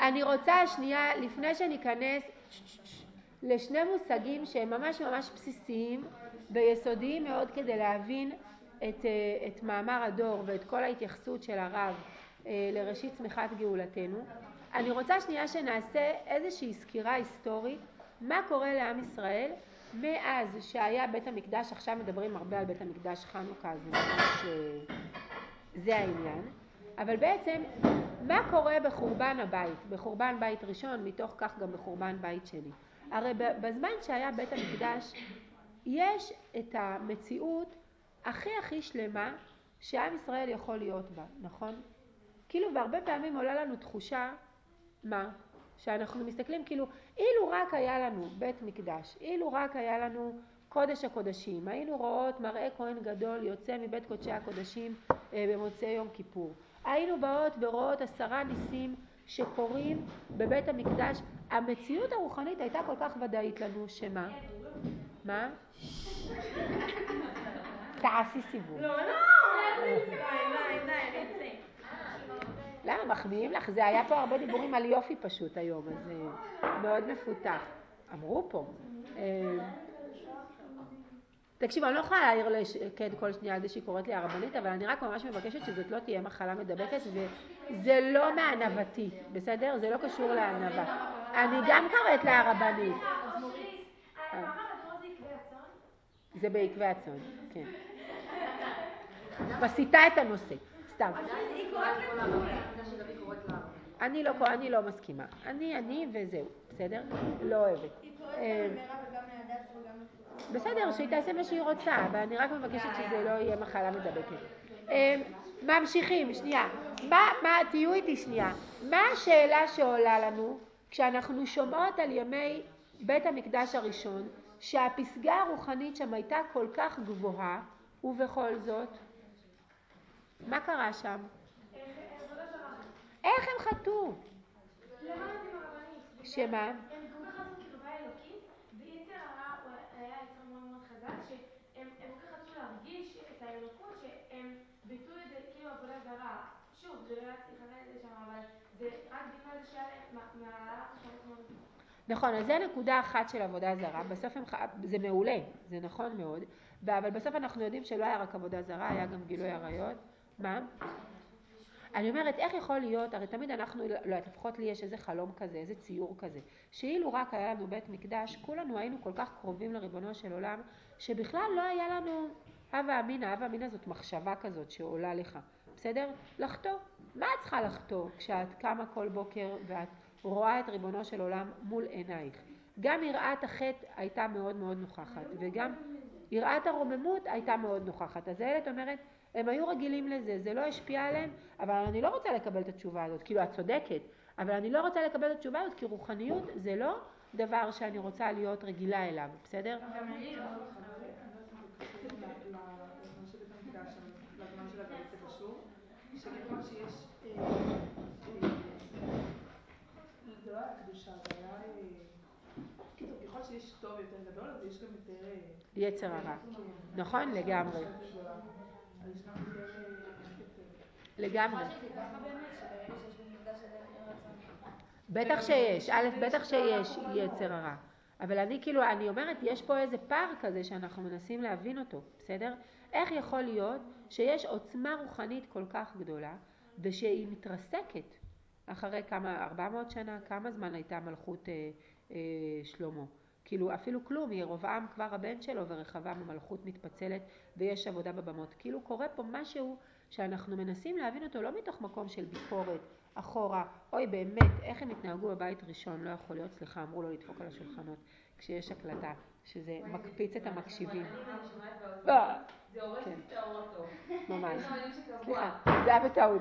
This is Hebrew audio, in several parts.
אני רוצה שנייה, לפני שניכנס לשני מושגים שהם ממש ממש בסיסיים ויסודיים מאוד כדי להבין את מאמר הדור ואת כל ההתייחסות של הרב לראשית צמיחת גאולתנו. אני רוצה שנייה שנעשה איזושהי סקירה היסטורית מה קורה לעם ישראל מאז שהיה בית המקדש. עכשיו מדברים הרבה על בית המקדש חנוכה, זה העניין. אבל בעצם מה קורה בחורבן הבית, בחורבן בית ראשון, מתוך כך גם בחורבן בית שני. הרי בזמן שהיה בית המקדש יש את המציאות הכי שלמה שעם ישראל יכול להיות בה, נכון? כאילו והרבה פעמים עולה לנו תחושה, מה? שאנחנו מסתכלים כאילו, אילו רק היה לנו בית מקדש, אילו רק היה לנו קודש הקודשים, היינו רואות מראה כהן גדול יוצא מבית קודשי הקודשים במוצאי יום כיפור. היינו באות ורואות 10 ניסים שקורים בבית המקדש. המציאות הרוחנית הייתה כל כך ודאית לנו שמה? מה? תעשי סיבוב. לא, למה? מחמיאים לך? זה היה פה הרבה דיבורים על יופי פשוט היום, אז מאוד מפותח. אמרו פה. תקשיבו, אני לא יכולה להעיר כן כל שנייה על זה שהיא קוראת לי הרבנית, אבל אני רק ממש מבקשת שזאת לא תהיה מחלה מדבקת, וזה לא מענבתי, בסדר? זה לא קשור לענבה. אני גם קוראת לה הרבנית. זה בעקבי הצאן, כן. מסיטה את הנושא, סתם. אני לא מסכימה. אני וזהו, בסדר? לא אוהבת. היא קוראת גם למרב וגם להדס וגם לפרוטות. בסדר, שהיא תעשה מה שהיא רוצה, אבל אני רק מבקשת שזה לא יהיה מחלה מדבקת. ממשיכים, שנייה. תהיו איתי שנייה. מה השאלה שעולה לנו כשאנחנו שומעות על ימי בית המקדש הראשון, שהפסגה הרוחנית שם הייתה כל כך גבוהה, ובכל זאת, מה קרה שם? איך הם חטאו? שמה? הם כל כך רצו קרבה אלוקית, ויצר הרע הוא היה יצר מאוד מאוד חזק, שהם כל כך רצו להרגיש את האלוקות, שהם ביטאו את זה כאילו עבודה זרה. שוב, זה לא היה צריך את זה שם, אבל זה רק בגלל זה שהיה להם מהלך השעות מאוד. נכון, אז זה נקודה אחת של עבודה זרה. בסוף זה מעולה, זה נכון מאוד, אבל בסוף אנחנו יודעים שלא היה רק עבודה זרה, היה גם גילוי עריות. מה? אני אומרת, איך יכול להיות, הרי תמיד אנחנו, לא, לפחות לי יש איזה חלום כזה, איזה ציור כזה, שאילו רק היה לנו בית מקדש, כולנו היינו כל כך קרובים לריבונו של עולם, שבכלל לא היה לנו הווה אמינא. הווה אמינא זאת מחשבה כזאת שעולה לך, בסדר? לחטוא. מה את צריכה לחטוא כשאת קמה כל בוקר ואת רואה את ריבונו של עולם מול עינייך? גם יראת החטא הייתה מאוד מאוד נוכחת, וגם יראת הרוממות הייתה מאוד נוכחת. אז הילד אומרת, הם היו רגילים לזה, זה לא השפיע עליהם, אבל אני לא רוצה לקבל את התשובה הזאת, כאילו את צודקת, אבל אני לא רוצה לקבל את התשובה הזאת, כי רוחניות זה לא דבר שאני רוצה להיות רגילה אליו, בסדר? גם אני לא לזמן של בית המקדש, אבל לזמן של הגלות זה קשור, שככל שיש, זה לא היה קדושה, זה היה, קיצור, ככל שיש טוב יותר גדול, אז יש גם יותר יצר הרע, נכון? לגמרי. אז יש גם יותר, לגמרי. זה ככה באמת, שברגע שיש במקדש עדיין אין רצון. בטח שיש, בטח שיש יצר הרע. אבל אני אומרת, יש פה איזה פער כזה שאנחנו מנסים להבין אותו, בסדר? איך יכול להיות שיש עוצמה רוחנית כל כך גדולה, ושהיא מתרסקת אחרי 400 שנה, כמה זמן הייתה מלכות שלמה? כאילו אפילו כלום, ירבעם כבר הבן שלו ורחבעם המלכות מתפצלת ויש עבודה בבמות. כאילו קורה פה משהו שאנחנו מנסים להבין אותו לא מתוך מקום של ביקורת, אחורה, אוי באמת, איך הם התנהגו בבית ראשון, לא יכול להיות, סליחה, אמרו לו לדפוק על השולחנות כשיש הקלטה, שזה מקפיץ את המקשיבים. זה הורס לי את האור הטוב. ממש, סליחה, זה היה בטעות.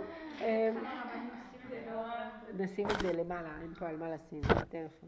נשים את זה למעלה, אין פה על מה לשים, בטלפון.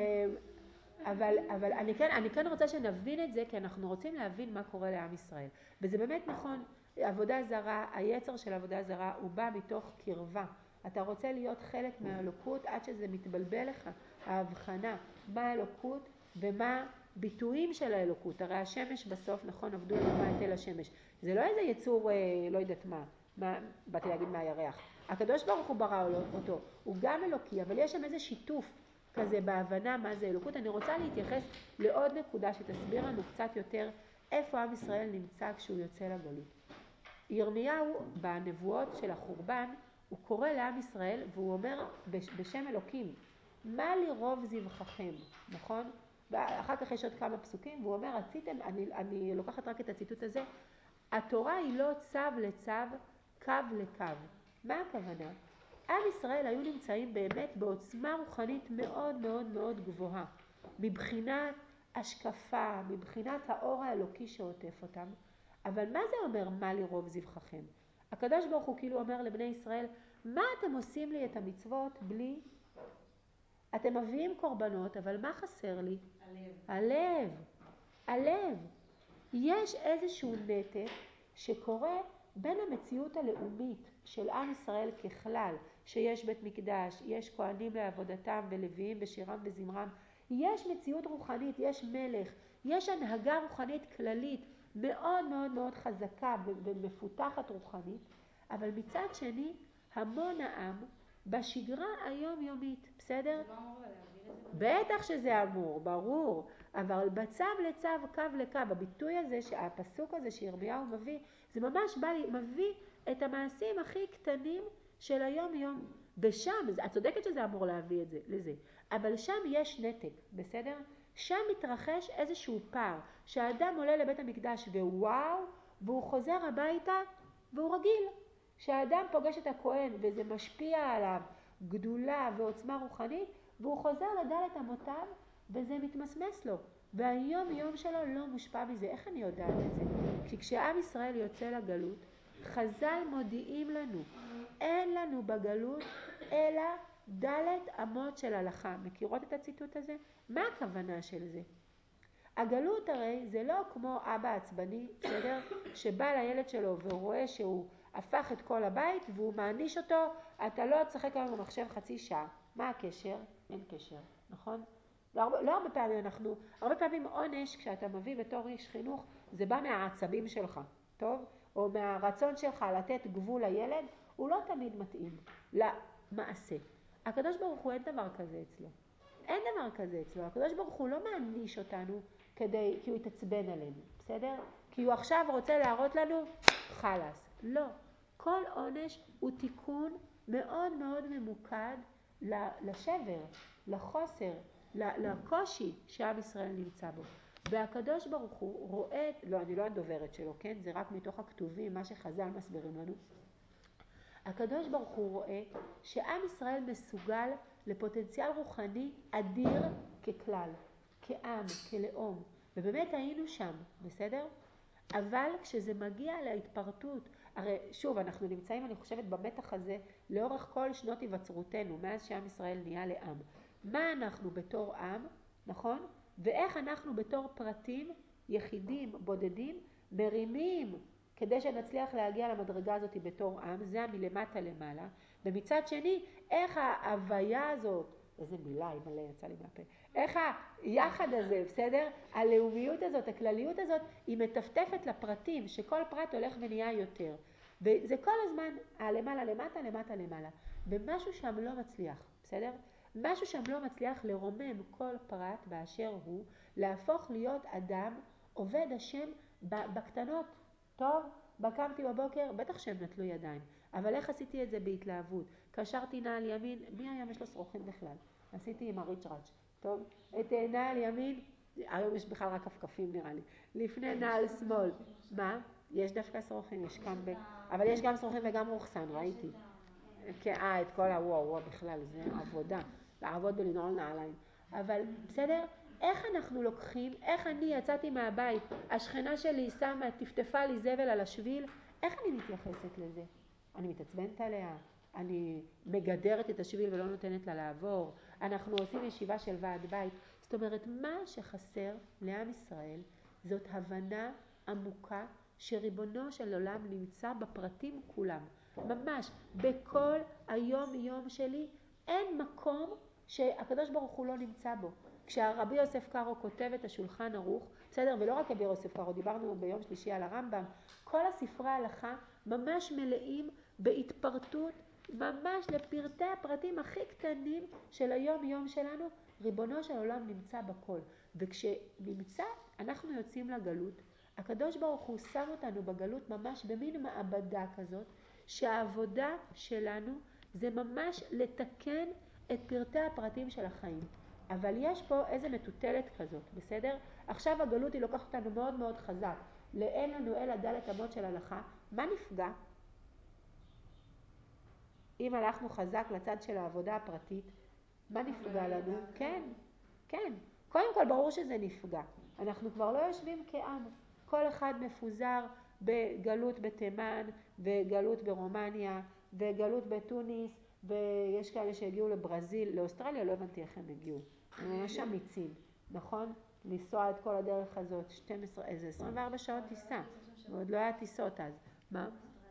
אבל אני כן רוצה שנבין את זה, כי אנחנו רוצים להבין מה קורה לעם ישראל. וזה באמת נכון, עבודה זרה, היצר של עבודה זרה הוא בא מתוך קרבה. אתה רוצה להיות חלק מהאלוקות עד שזה מתבלבל לך, ההבחנה, מה האלוקות ומה ביטויים של האלוקות. הרי השמש בסוף, נכון, עבדו על מה את אל השמש. זה לא איזה יצור, לא יודעת מה, באתי להגיד מהירח. הקדוש ברוך הוא ברא אותו, הוא גם אלוקי, אבל יש שם איזה שיתוף כזה בהבנה מה זה אלוקות. אני רוצה להתייחס לעוד נקודה שתסביר לנו קצת יותר איפה עם ישראל נמצא כשהוא יוצא לגלות. ירמיהו בנבואות של החורבן, הוא קורא לעם ישראל והוא אומר בשם אלוקים, מה לי רוב זבחכם, נכון? ואחר כך יש עוד כמה פסוקים והוא אומר, אני לוקחת רק את הציטוט הזה, התורה היא לא צו לצו, קו לקו. מה הכוונה? עם ישראל היו נמצאים באמת בעוצמה רוחנית מאוד מאוד מאוד גבוהה, מבחינת השקפה, מבחינת האור האלוקי שעוטף אותם. אבל מה זה אומר מה לי רוב זבחכם? הקדוש ברוך הוא כאילו אומר לבני ישראל, מה אתם עושים לי את המצוות בלי? אתם מביאים קורבנות, אבל מה חסר לי? הלב. הלב. יש איזשהו נתק שקורה בין המציאות הלאומית של עם ישראל ככלל, שיש בית מקדש, יש כהנים לעבודתם ולוויים בשירם וזמרם, יש מציאות רוחנית, יש מלך, יש הנהגה רוחנית כללית מאוד מאוד מאוד חזקה ומפותחת רוחנית, אבל מצד שני המון העם בשגרה היומיומית, בסדר? זה לא אמור להעביר את זה? בטח שזה אמור, ברור, אבל בצו לצו, קו לקו, הביטוי הזה, הפסוק הזה שירמיהו מביא, זה ממש מביא את המעשים הכי קטנים של היום יום. ושם, את צודקת שזה אמור להביא את זה, לזה, אבל שם יש נתק, בסדר? שם מתרחש איזשהו פער, שהאדם עולה לבית המקדש ווואו, והוא חוזר הביתה והוא רגיל. שהאדם פוגש את הכהן וזה משפיע עליו גדולה ועוצמה רוחנית, והוא חוזר לדלת אמותיו וזה מתמסמס לו, והיום יום שלו לא מושפע מזה. איך אני יודעת את זה? כי כשעם ישראל יוצא לגלות, חז"ל מודיעים לנו, אין לנו בגלות אלא דלת אמות של הלכה. מכירות את הציטוט הזה? מה הכוונה של זה? הגלות הרי זה לא כמו אבא עצבני, בסדר? שבא לילד שלו והוא רואה שהוא הפך את כל הבית והוא מעניש אותו, אתה לא תשחק היום במחשב חצי שעה. מה הקשר? אין קשר, נכון? לא הרבה פעמים הרבה פעמים עונש כשאתה מביא בתור איש חינוך, זה בא מהעצבים שלך, טוב? או מהרצון שלך לתת גבול לילד, הוא לא תמיד מתאים למעשה. הקדוש ברוך הוא אין דבר כזה אצלו. אין דבר כזה אצלו. הקדוש ברוך הוא לא מעניש אותנו כי הוא יתעצבן עלינו, בסדר? כי הוא עכשיו רוצה להראות לנו חלס. לא. כל עונש הוא תיקון מאוד מאוד ממוקד לשבר, לחוסר, לקושי שעם ישראל נמצא בו. והקדוש ברוך הוא רואה, לא, אני לא הדוברת שלו, כן? זה רק מתוך הכתובים, מה שחז"ל מסבירים לנו. הקדוש ברוך הוא רואה שעם ישראל מסוגל לפוטנציאל רוחני אדיר ככלל, כעם, כלאום, ובאמת היינו שם, בסדר? אבל כשזה מגיע להתפרטות, הרי שוב אנחנו נמצאים, אני חושבת, במתח הזה לאורך כל שנות היווצרותנו, מאז שעם ישראל נהיה לעם. מה אנחנו בתור עם, נכון? ואיך אנחנו בתור פרטים, יחידים, בודדים, מרימים כדי שנצליח להגיע למדרגה הזאת בתור עם, זה מלמטה למעלה. ומצד שני, איך ההוויה הזאת, איזה מילה, היא מלא יצא לי מהפה, איך היחד הזה, בסדר? הלאומיות הזאת, הכלליות הזאת, היא מטפטפת לפרטים, שכל פרט הולך ונהיה יותר. וזה כל הזמן, למעלה למטה, למטה למעלה. ומשהו שם לא מצליח, בסדר? משהו שם לא מצליח לרומם כל פרט באשר הוא, להפוך להיות אדם, עובד השם בקטנות. טוב, קמתי בבוקר, בטח שהם נטלו ידיים, אבל איך עשיתי את זה בהתלהבות? קשרתי נעל ימין, מי היום יש לו שרוחים בכלל? עשיתי עם הריצ'ראץ', טוב? את נעל ימין, היום יש בכלל רק כפכפים נראה לי, לפני נעל שמאל. מה? יש דווקא שרוכים, יש קמבק, אבל יש גם שרוכים וגם רוחסן, ראיתי. את כל הוואו, בכלל, זה עבודה, לעבוד בלנעול נעליים. אבל בסדר? איך אנחנו לוקחים, איך אני יצאתי מהבית, השכנה שלי שמה, טפטפה לי זבל על השביל, איך אני מתייחסת לזה? אני מתעצבנת עליה, אני מגדרת את השביל ולא נותנת לה לעבור, אנחנו עושים ישיבה של ועד בית. זאת אומרת, מה שחסר לעם ישראל זאת הבנה עמוקה שריבונו של עולם נמצא בפרטים כולם. ממש, בכל היום יום שלי אין מקום שהקדוש ברוך הוא לא נמצא בו. כשהרבי יוסף קארו כותב את השולחן ערוך, בסדר, ולא רק רבי יוסף קארו, דיברנו ביום שלישי על הרמב"ם, כל הספרי ההלכה ממש מלאים בהתפרטות ממש לפרטי הפרטים הכי קטנים של היום יום שלנו, ריבונו של עולם נמצא בכל. וכשנמצא, אנחנו יוצאים לגלות, הקדוש ברוך הוא שם אותנו בגלות ממש במין מעבדה כזאת, שהעבודה שלנו זה ממש לתקן את פרטי הפרטים של החיים. אבל יש פה איזה מטוטלת כזאת, בסדר? עכשיו הגלות היא לוקחת אותנו מאוד מאוד חזק. לאין לנו אלא דלת אמות של הלכה. מה נפגע? אם הלכנו חזק לצד של העבודה הפרטית, מה נפגע לנו? כן, כן. קודם כל ברור שזה נפגע. אנחנו כבר לא יושבים כעם. כל אחד מפוזר בגלות בתימן, וגלות ברומניה, וגלות בתוניס, ויש כאלה שהגיעו לברזיל, לאוסטרליה, לא הבנתי איך הם הגיעו. הם ממש אמיצים, נכון? לנסוע את כל הדרך הזאת, 24 שעות טיסה. ועוד לא היה טיסות אז. מה?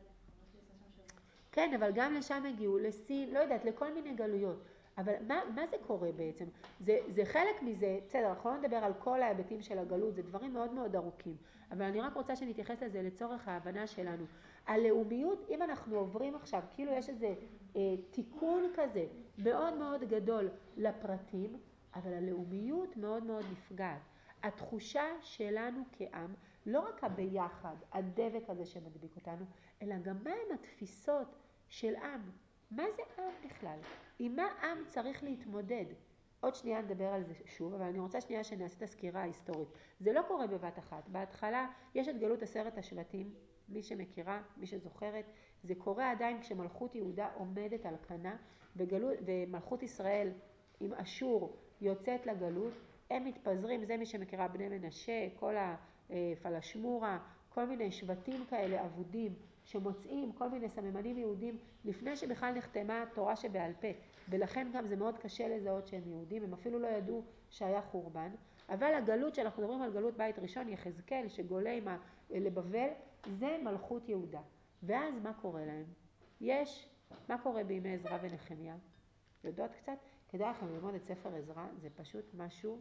כן, אבל גם לשם הגיעו, לסין, לא יודעת, לכל מיני גלויות. אבל מה זה קורה בעצם? זה חלק מזה, בסדר, אנחנו לא נדבר על כל ההיבטים של הגלות, זה דברים מאוד מאוד ארוכים. אבל אני רק רוצה שנתייחס לזה לצורך ההבנה שלנו. הלאומיות, אם אנחנו עוברים עכשיו, כאילו יש איזה תיקון כזה מאוד מאוד גדול לפרטים, אבל הלאומיות מאוד מאוד נפגעת. התחושה שלנו כעם, לא רק הביחד, הדבק הזה שמדביק אותנו, אלא גם מה הם התפיסות של עם. מה זה עם בכלל? עם מה עם צריך להתמודד? עוד שנייה נדבר על זה שוב, אבל אני רוצה שנייה שנעשה את הסקירה ההיסטורית. זה לא קורה בבת אחת. בהתחלה יש את גלות 10 השבטים, מי שמכירה, מי שזוכרת. זה קורה עדיין כשמלכות יהודה עומדת על כנה, ומלכות ישראל עם אשור יוצאת לגלות, הם מתפזרים, זה מי שמכירה בני מנשה, כל הפלשמורה, כל מיני שבטים כאלה עבודים, שמוצאים כל מיני סממנים יהודים לפני שבכלל נחתמה תורה שבעל פה, ולכן גם זה מאוד קשה לזהות שהם יהודים, הם אפילו לא ידעו שהיה חורבן. אבל הגלות שאנחנו מדברים על גלות בית ראשון, יחזקאל שגולה לבבל, זה מלכות יהודה. ואז מה קורה להם? מה קורה בימי עזרא ונחמיה? יודעות קצת? כדאי לכם ללמוד את ספר עזרא, זה פשוט משהו.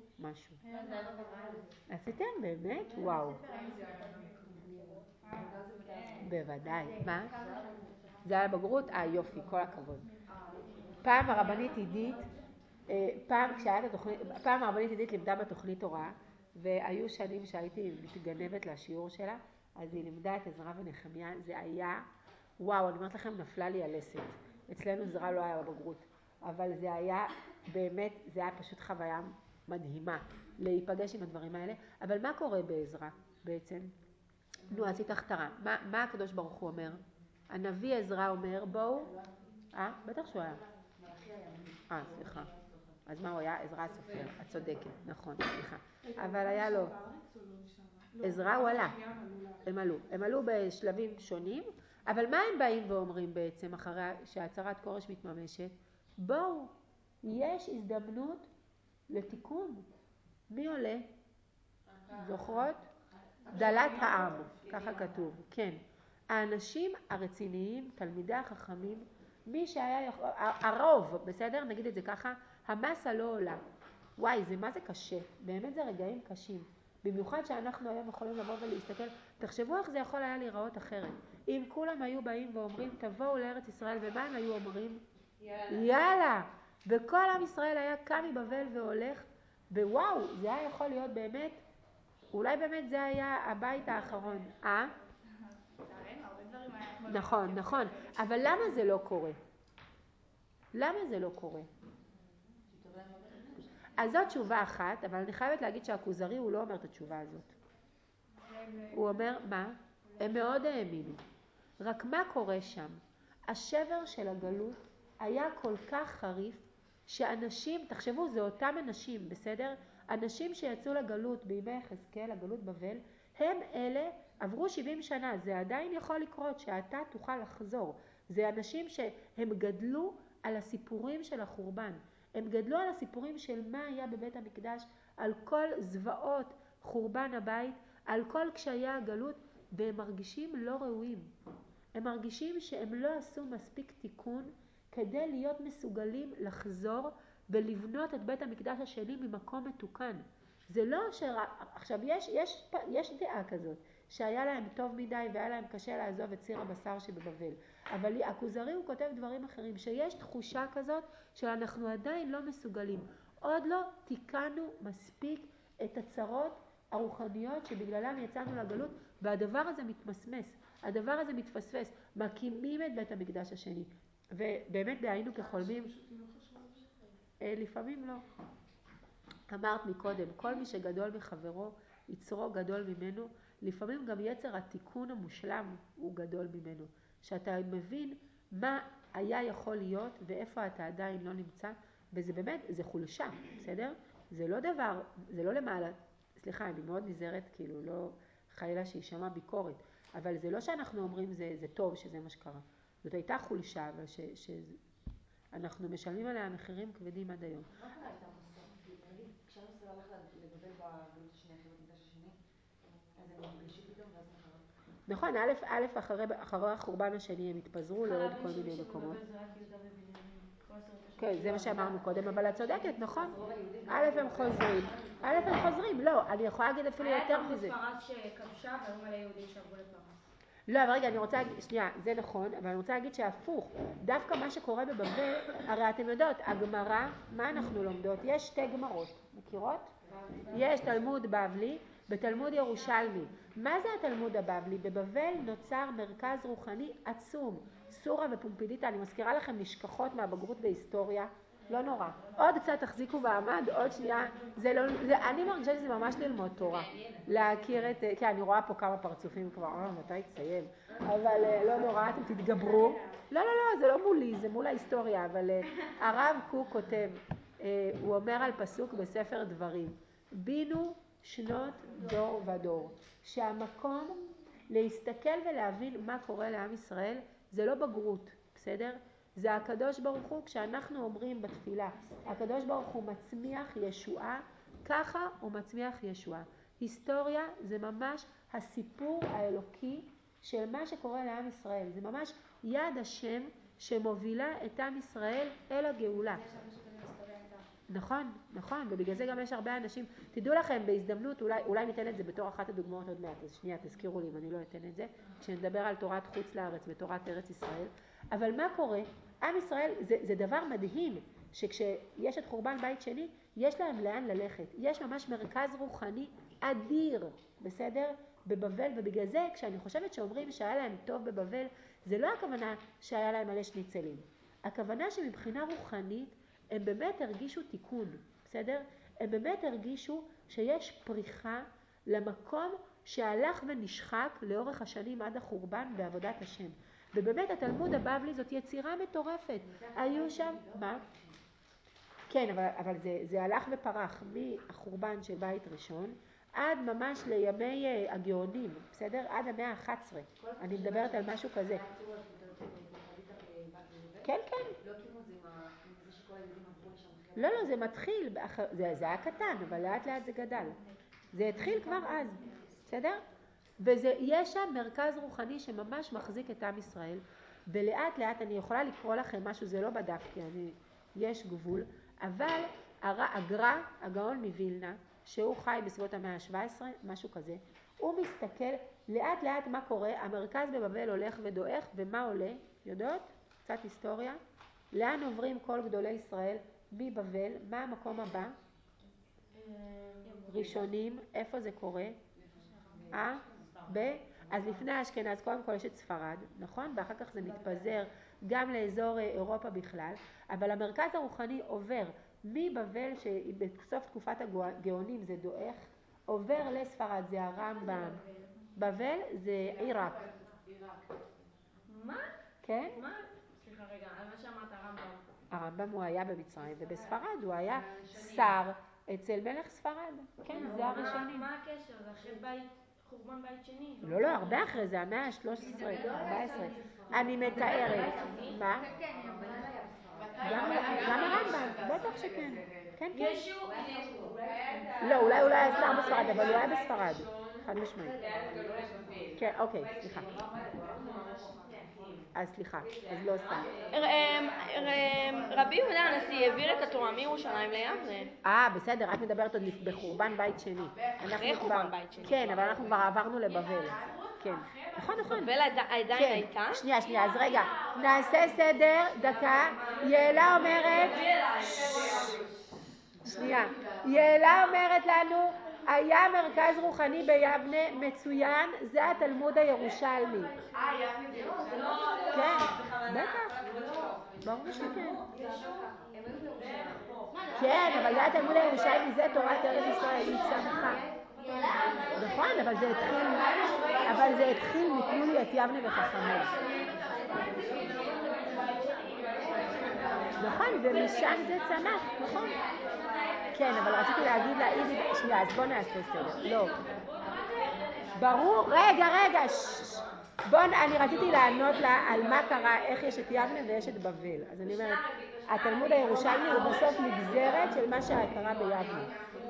עשיתם באמת? וואו. בוודאי. מה? זה היה בגרות? יופי, כל הכבוד. פעם הרבנית עידית, פעם הרבנית עידית לימדה בתוכנית הוראה, והיו שנים שהייתי מתגנבת לשיעור שלה, אז היא לימדה את עזרא ונחמיה, זה היה, וואו, אני אומרת לכם, נפלה לי הלסת. אצלנו עזרא לא היה בבגרות, אבל זה היה באמת, זה היה פשוט חוויה מדהימה להיפגש עם הדברים האלה. אבל מה קורה בעזרא בעצם? נו, עשית הכתרה. מה הקדוש ברוך הוא אומר? הנביא עזרא אומר, בואו, בטח שהוא היה. סליחה. אז מה הוא היה? עזרא הסופר, את צודקת, נכון, סליחה. אבל היה לו, עזרא הוא עלה, הם עלו בשלבים שונים, אבל מה הם באים ואומרים בעצם אחרי שהצהרת כורש מתממשת? בואו, יש הזדמנות לתיקון. מי עולה? זוכרות? דלת העם, ככה כתוב, כן. האנשים הרציניים, תלמידי החכמים, מי שהיה, הרוב, בסדר? נגיד את זה ככה, המסה לא עולה. וואי, מה זה קשה? באמת זה רגעים קשים. במיוחד שאנחנו היום יכולים לבוא ולהסתכל, תחשבו איך זה יכול היה להיראות אחרת. אם כולם היו באים ואומרים, תבואו לארץ ישראל, ומה הם היו אומרים? יאללה! וכל עם ישראל היה קם מבבל והולך, ווואו, זה היה יכול להיות באמת, אולי באמת זה היה הבית האחרון. נכון, נכון. אבל למה זה לא קורה? למה זה לא קורה? אז זאת תשובה אחת, אבל אני חייבת להגיד שהכוזרי הוא לא אומר את התשובה הזאת. הוא אומר, מה? הם מאוד האמינו. רק מה קורה שם? השבר של הגלות היה כל כך חריף, שאנשים, תחשבו, זה אותם אנשים, בסדר? אנשים שיצאו לגלות בימי יחזקאל, לגלות בבל, הם אלה, עברו 70 שנה, זה עדיין יכול לקרות שאתה תוכל לחזור. זה אנשים שהם גדלו על הסיפורים של החורבן. הם גדלו על הסיפורים של מה היה בבית המקדש, על כל זוועות חורבן הבית, על כל קשיי הגלות, והם מרגישים לא ראויים. הם מרגישים שהם לא עשו מספיק תיקון כדי להיות מסוגלים לחזור ולבנות את בית המקדש השני ממקום מתוקן. זה לא עכשיו יש דעה כזאת, שהיה להם טוב מדי והיה להם קשה לעזוב את סיר הבשר שבבבל. אבל הכוזרי הוא כותב דברים אחרים, שיש תחושה כזאת שאנחנו עדיין לא מסוגלים. עוד לא תיקנו מספיק את הצרות הרוחניות שבגללם יצאנו לגלות, והדבר הזה מתמסמס, הדבר הזה מתפספס, מקימים את בית המקדש השני. ובאמת היינו כחולמים, לפעמים לא. אמרת מקודם, כל מי שגדול מחברו, יצרו גדול ממנו, לפעמים גם יצר התיקון המושלם הוא גדול ממנו. שאתה מבין מה היה יכול להיות ואיפה אתה עדיין לא נמצא, וזה באמת, זה חולשה, בסדר? זה לא דבר, זה לא למעלה, סליחה, אני מאוד נזהרת, כאילו לא חלילה שישמע ביקורת, אבל זה לא שאנחנו אומרים זה טוב שזה מה שקרה. זאת הייתה חולשה, אבל שאנחנו משלמים עליה מחירים כבדים עד היום. מה קרה איתם בסוף? נגיד, כשעם ישראל הלך לבבל בגלות השנייה, אחרי בית המקדש השני, אז הם נפגשו פתאום ואז מה קרה? נכון, א', אחרי החורבן השני הם התפזרו לעוד כל מיני מקומות. כן, זה מה שאמרנו קודם, אבל את צודקת, נכון? א', הם חוזרים, לא, אני יכולה להגיד אפילו יותר מזה. היה תרבות פרס שכבשה והיו מלא יהודים שעברו לפרס. לא, אבל רגע, אני רוצה להגיד, שנייה, זה נכון, אבל אני רוצה להגיד שהפוך, דווקא מה שקורה בבבל, הרי אתם יודעות, הגמרא, מה אנחנו לומדות? יש שתי גמרות, מכירות? יש תלמוד בבלי בתלמוד ירושלמי. מה זה התלמוד הבבלי? בבבל נוצר מרכז רוחני עצום, סורה ופומפידיטה, אני מזכירה לכם נשכחות מהבגרות בהיסטוריה, לא נורא. עוד קצת תחזיקו מעמד, עוד שנייה, אני מרגישה שזה ממש ללמוד תורה. להכיר את, כן, אני רואה פה כמה פרצופים כבר, מתי תסיים, אבל לא נורא, אתם תתגברו. לא, זה לא מולי, זה מול ההיסטוריה, אבל הרב קוק כותב, הוא אומר על פסוק בספר דברים, בינו שנות דור ודור, שהמקום להסתכל ולהבין מה קורה לעם ישראל, זה לא בגרות, בסדר? זה הקדוש ברוך הוא, כשאנחנו אומרים בתפילה, הקדוש ברוך הוא מצמיח ישועה, ככה הוא מצמיח ישועה. היסטוריה זה ממש הסיפור האלוקי של מה שקורה לעם ישראל. זה ממש יד השם שמובילה את עם ישראל אל הגאולה. נכון, ובגלל זה גם יש הרבה אנשים, תדעו לכם בהזדמנות, אולי ניתן את זה בתור אחת הדוגמאות עוד מעט, אז שנייה, תזכירו לי אם אני לא אתן את זה, כשנדבר על תורת חוץ לארץ ותורת ארץ ישראל. אבל מה קורה? עם ישראל, זה דבר מדהים, שכשיש את חורבן בית שני, יש להם לאן ללכת. יש ממש מרכז רוחני אדיר, בסדר? בבבל, ובגלל זה כשאני חושבת שאומרים שהיה להם טוב בבבל, זה לא הכוונה שהיה להם מלא שניצלים. הכוונה שמבחינה רוחנית הם באמת הרגישו תיקון, בסדר? הם באמת הרגישו שיש פריחה למקום שהלך ונשחק לאורך השנים עד החורבן בעבודת השם. ובאמת התלמוד הבבלי זאת יצירה מטורפת. היו שם, מה? כן, אבל זה הלך ופרח מהחורבן של בית ראשון עד ממש לימי הגאונים, בסדר? עד המאה ה-11. אני מדברת על משהו כזה. כן. לא כמו זה שכל היהודים עברו לשם אחרי... לא, זה מתחיל, זה היה קטן, אבל לאט לאט זה גדל. זה התחיל כבר אז, בסדר? ויש שם מרכז רוחני שממש מחזיק את עם ישראל, ולאט לאט אני יכולה לקרוא לכם משהו, זה לא בדף, כי יש גבול, אבל הגאון מווילנה, שהוא חי בסביבות המאה ה-17, משהו כזה, הוא מסתכל לאט לאט מה קורה, המרכז בבבל הולך ודועך, ומה עולה? יודעות? קצת היסטוריה. לאן עוברים כל גדולי ישראל? מבבל, מה המקום הבא? ראשונים, איפה זה קורה? אז לפני אשכנז, קודם כל יש את ספרד, נכון? ואחר כך זה מתפזר גם לאזור אירופה בכלל, אבל המרכז הרוחני עובר מבבל, שבסוף תקופת הגאונים זה דועך, עובר לספרד, זה הרמב"ם. בבל זה עיראק. מה? כן? מה? סליחה רגע, על מה שאמרת הרמב"ם. הרמב"ם הוא היה במצרים, ובספרד הוא היה שר אצל מלך ספרד. כן, זה הראשונים. מה הקשר? זה אחרי חורבן בית שני? לא, הרבה אחרי זה, המאה ה-13, 14. אני מתארת. מה? גם הרמב"ם, בטח שכן. כן. לא, אולי הוא היה שר בספרד, אבל הוא היה בספרד. חד משמעית. כן, אוקיי, סליחה. אז סליחה, אז לא סתם. רבי יהודה הנשיא העביר את התורה מירושלים ליבנה. בסדר, את מדברת עוד בחורבן בית שני. אחרי חורבן בית שני. כן, אבל אנחנו כבר עברנו לבבל. כן. נכון. בבל עדיין הייתה? שנייה, אז רגע, נעשה סדר, דקה. יעלה אומרת לנו, היה מרכז רוחני ביבנה מצוין, זה התלמוד הירושלמי. כן, בטח. ברור שכן. כן, אבל זה התלמוד הירושלמי, זה תורת ארץ ישראל, היא צמחה. נכון, אבל זה התחיל מתנו לי את יבנה וחכמיה. נכון, ומשם זה צמח, נכון. כן, אבל רציתי להגיד לה, שנייה, אז בוא נעשה סדר. לא. ברור, רגע. אני רציתי לענות לה על מה קרה, איך יש את יבנה ויש את בבל. אז אני אומרת, התלמוד הירושלמי הוא בסוף נגזרת של מה שקרה ביבנה.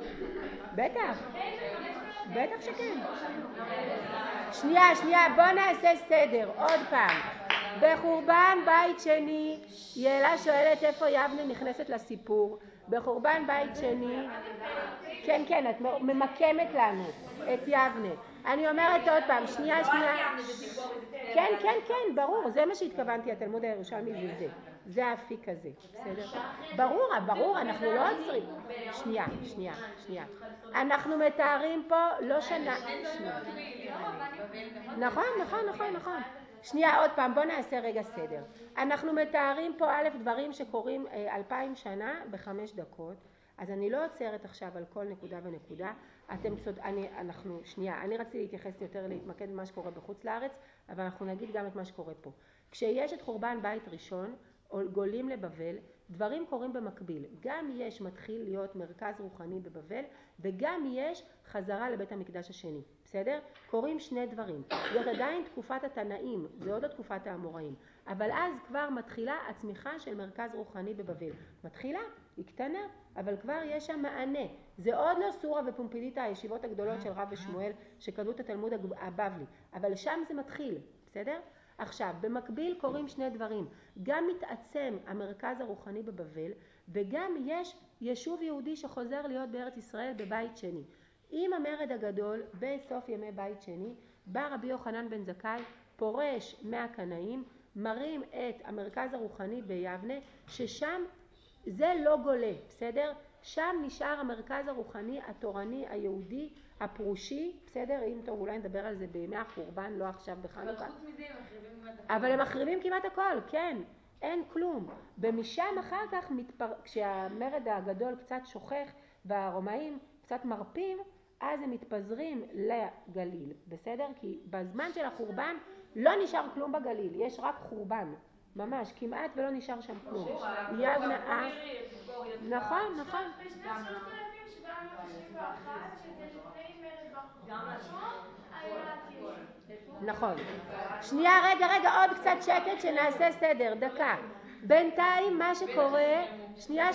בטח שכן. שנייה, בוא נעשה סדר, עוד פעם. בחורבן בית שני, יעלה שואלת איפה יבנה נכנסת לסיפור. בחורבן בית שני, כן, את ממקמת לנו את יבנה. אני אומרת עוד פעם, שנייה. כן, ברור, זה מה שהתכוונתי, התלמוד הירושלמי זה האפיק הזה, בסדר? ברור, אנחנו לא עוצרים. שנייה. אנחנו מתארים פה לא שנה. נכון. שנייה, עוד פעם, בוא נעשה רגע סדר. אנחנו מתארים פה א' דברים שקורים 2000 שנה ב5 דקות, אז אני לא עוצרת עכשיו על כל נקודה ונקודה. אני רציתי להתייחס יותר להתמקד במה שקורה בחוץ לארץ, אבל אנחנו נגיד גם את מה שקורה פה. כשיש את חורבן בית ראשון, גולים לבבל, דברים קורים במקביל. גם מתחיל להיות מרכז רוחני בבבל, וגם יש חזרה לבית המקדש השני. בסדר? קורים שני דברים. זאת עדיין תקופת התנאים, זה עוד תקופת האמוראים. אבל אז כבר מתחילה הצמיחה של מרכז רוחני בבבל. מתחילה, היא קטנה, אבל כבר יש שם מענה. זה עוד לא סורה ופומפידיטה, הישיבות הגדולות של רב ושמואל, שכתבו את התלמוד הבבלי. אבל שם זה מתחיל, בסדר? עכשיו, במקביל קורים שני דברים. גם מתעצם המרכז הרוחני בבבל, וגם יש יישוב יהודי שחוזר להיות בארץ ישראל בבית שני. עם המרד הגדול, בסוף ימי בית שני, בא רבי יוחנן בן זכאי, פורש מהקנאים, מרים את המרכז הרוחני ביבנה, ששם זה לא גולה, בסדר? שם נשאר המרכז הרוחני, התורני, היהודי, הפרושי, בסדר? אם טוב, אולי נדבר על זה בימי החורבן, לא עכשיו בחנוכה. אבל חוץ מזה הם מחריבים כמעט הכל. אבל הם מחריבים כמעט הכל, כן. אין כלום. ומשם אחר כך, כשהמרד הגדול קצת שוכח והרומאים קצת מרפים, אז הם מתפזרים לגליל, בסדר? כי בזמן של החורבן לא נשאר כלום בגליל, יש רק חורבן. ממש, כמעט ולא נשאר שם כלום. יבנה, נכון. בשנת 3791, שזה לפני מרד בר כוכבא, היה תיישוב. נכון. שנייה, רגע, עוד קצת שקט שנעשה סדר, דקה. בינתיים מה שקורה, שנייה.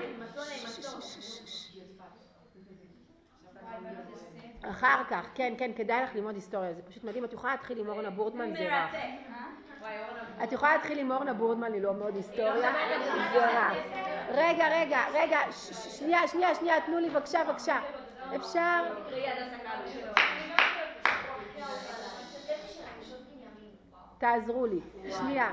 אחר כך, כן, כדאי לך ללמוד היסטוריה, זה פשוט מדהים. את יכולה להתחיל עם אורנה בורדמן, זה רע. את יכולה להתחיל עם אורנה בורדמן ללמוד היסטוריה, זה רע. רגע, שנייה, תנו לי בבקשה. אפשר? תעזרו לי, שנייה.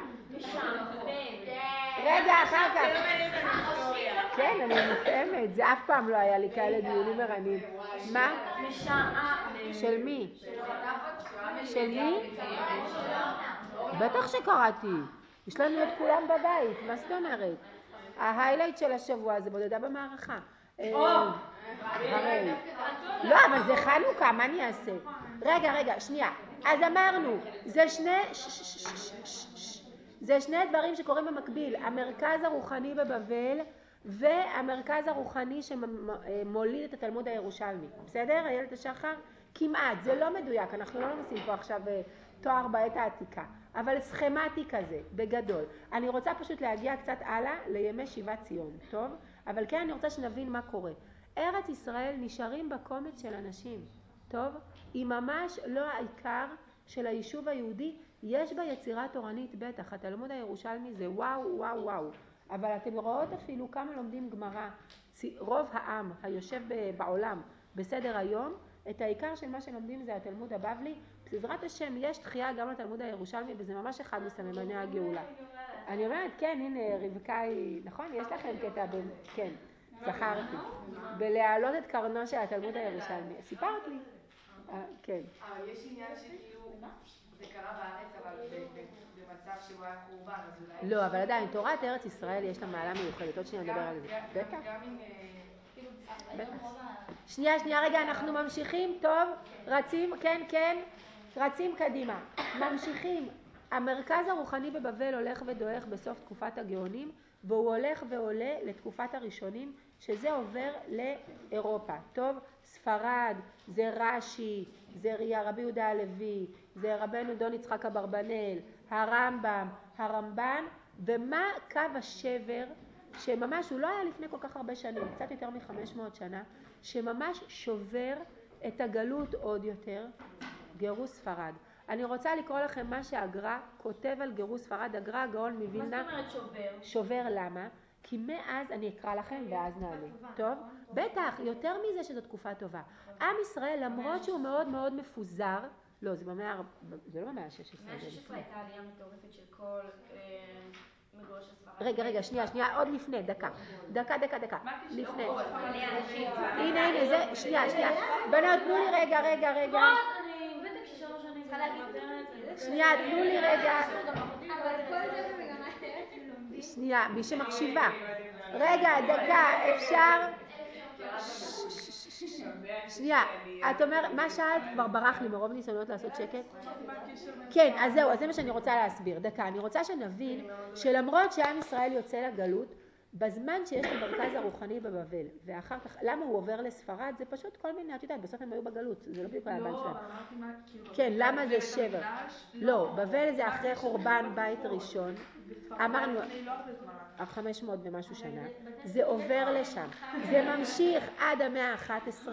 רגע, אחר כך. כן, אני מותאמת, זה אף פעם לא היה לי כאלה דיונים מרנים. מה? של מי? בטח שקראתי. יש לנו את כולם בבית, מה זאת אומרת? ההיילייט של השבוע זה בודדה במערכה. לא, אבל זה חנוכה, מה אני אעשה? רגע, שנייה. אז אמרנו, זה שני דברים שקורים במקביל. המרכז הרוחני בבבל והמרכז הרוחני שמוליד את התלמוד הירושלמי. בסדר? איילת השחר? כמעט, זה לא מדויק, אנחנו לא נשים פה עכשיו תואר בעת העתיקה, אבל סכמטי כזה, בגדול. אני רוצה פשוט להגיע קצת הלאה לימי שיבת ציון, טוב? אבל כן אני רוצה שנבין מה קורה. ארץ ישראל נשארים בקומץ של אנשים, טוב? היא ממש לא העיקר של היישוב היהודי, יש בה יצירה תורנית בטח, התלמוד הירושלמי זה וואו. אבל אתם רואות אפילו כמה לומדים גמרא, רוב העם היושב בעולם בסדר היום, את העיקר של מה שלומדים זה התלמוד הבבלי, בעזרת השם יש תחייה גם לתלמוד הירושלמי, וזה ממש אחד מסממני הגאולה. אני אומרת, כן, הנה, רבקה היא, נכון? יש לכם קטע, כן, זכרתי. בלהעלות את קרנו של התלמוד הירושלמי. סיפרת לי. כן. אבל יש עניין שכאילו, זה קרה בארץ, אבל במצב שבו היה חורבן, אז אולי... לא, אבל עדיין, תורת ארץ ישראל יש לה מעלה מיוחדת. עוד שניה נדבר על זה. בטח. גם אם... שנייה, רגע, אנחנו ממשיכים, טוב, רצים, כן, רצים קדימה. ממשיכים. המרכז הרוחני בבבל הולך ודועך בסוף תקופת הגאונים, והוא הולך ועולה לתקופת הראשונים, שזה עובר לאירופה. טוב, ספרד, זה רש"י, זה רבי יהודה הלוי, זה רבנו דון יצחק אברבנאל, הרמב"ם, הרמב"ן, ומה קו השבר, שממש הוא לא היה לפני כל כך הרבה שנים, קצת יותר מ-500 שנה, שממש שובר את הגלות עוד יותר, גירוש ספרד. אני רוצה לקרוא לכם מה שהגר"א כותב על גירוש ספרד, הגר"א הגאון מווילנה. מה זאת אומרת שובר? שובר למה? כי מאז, אני אקרא לכם ואז נעלה. טוב? בטח, יותר מזה שזו תקופה טובה. עם ישראל, למרות שהוא מאוד מאוד מפוזר, לא, זה לא במאה ה-16. במאה ה-16 הייתה עלייה מטורפת של כל מגורשי ספרד. רגע, שנייה, עוד לפני, דקה. לפני. הנה, זה, שנייה. בנות, תנו לי רגע. אני בטח ש3 שנים צריכה להגיד. שנייה, תנו לי רגע. אבל כל זה במגמת ארץ ולומדים. שנייה, מי שמקשיבה. רגע, דקה, אפשר? שנייה, את אומרת, מה שאלת כבר ברח לי מרוב ניסיונות לעשות שקט? כן, אז זהו, אז זה מה שאני רוצה להסביר. דקה, אני רוצה שנבין שלמרות שעם ישראל יוצא לגלות, בזמן שיש את המרכז הרוחני בבבל, ואחר כך, למה הוא עובר לספרד? זה פשוט כל מיני, את יודעת, בסוף הם היו בגלות, זה לא בדיוק הבן שלהם. כן, למה זה שבר? לא, בבל זה אחרי חורבן בית ראשון, אמרנו, 500 ומשהו שנה, זה עובר לשם, זה ממשיך עד המאה ה-11,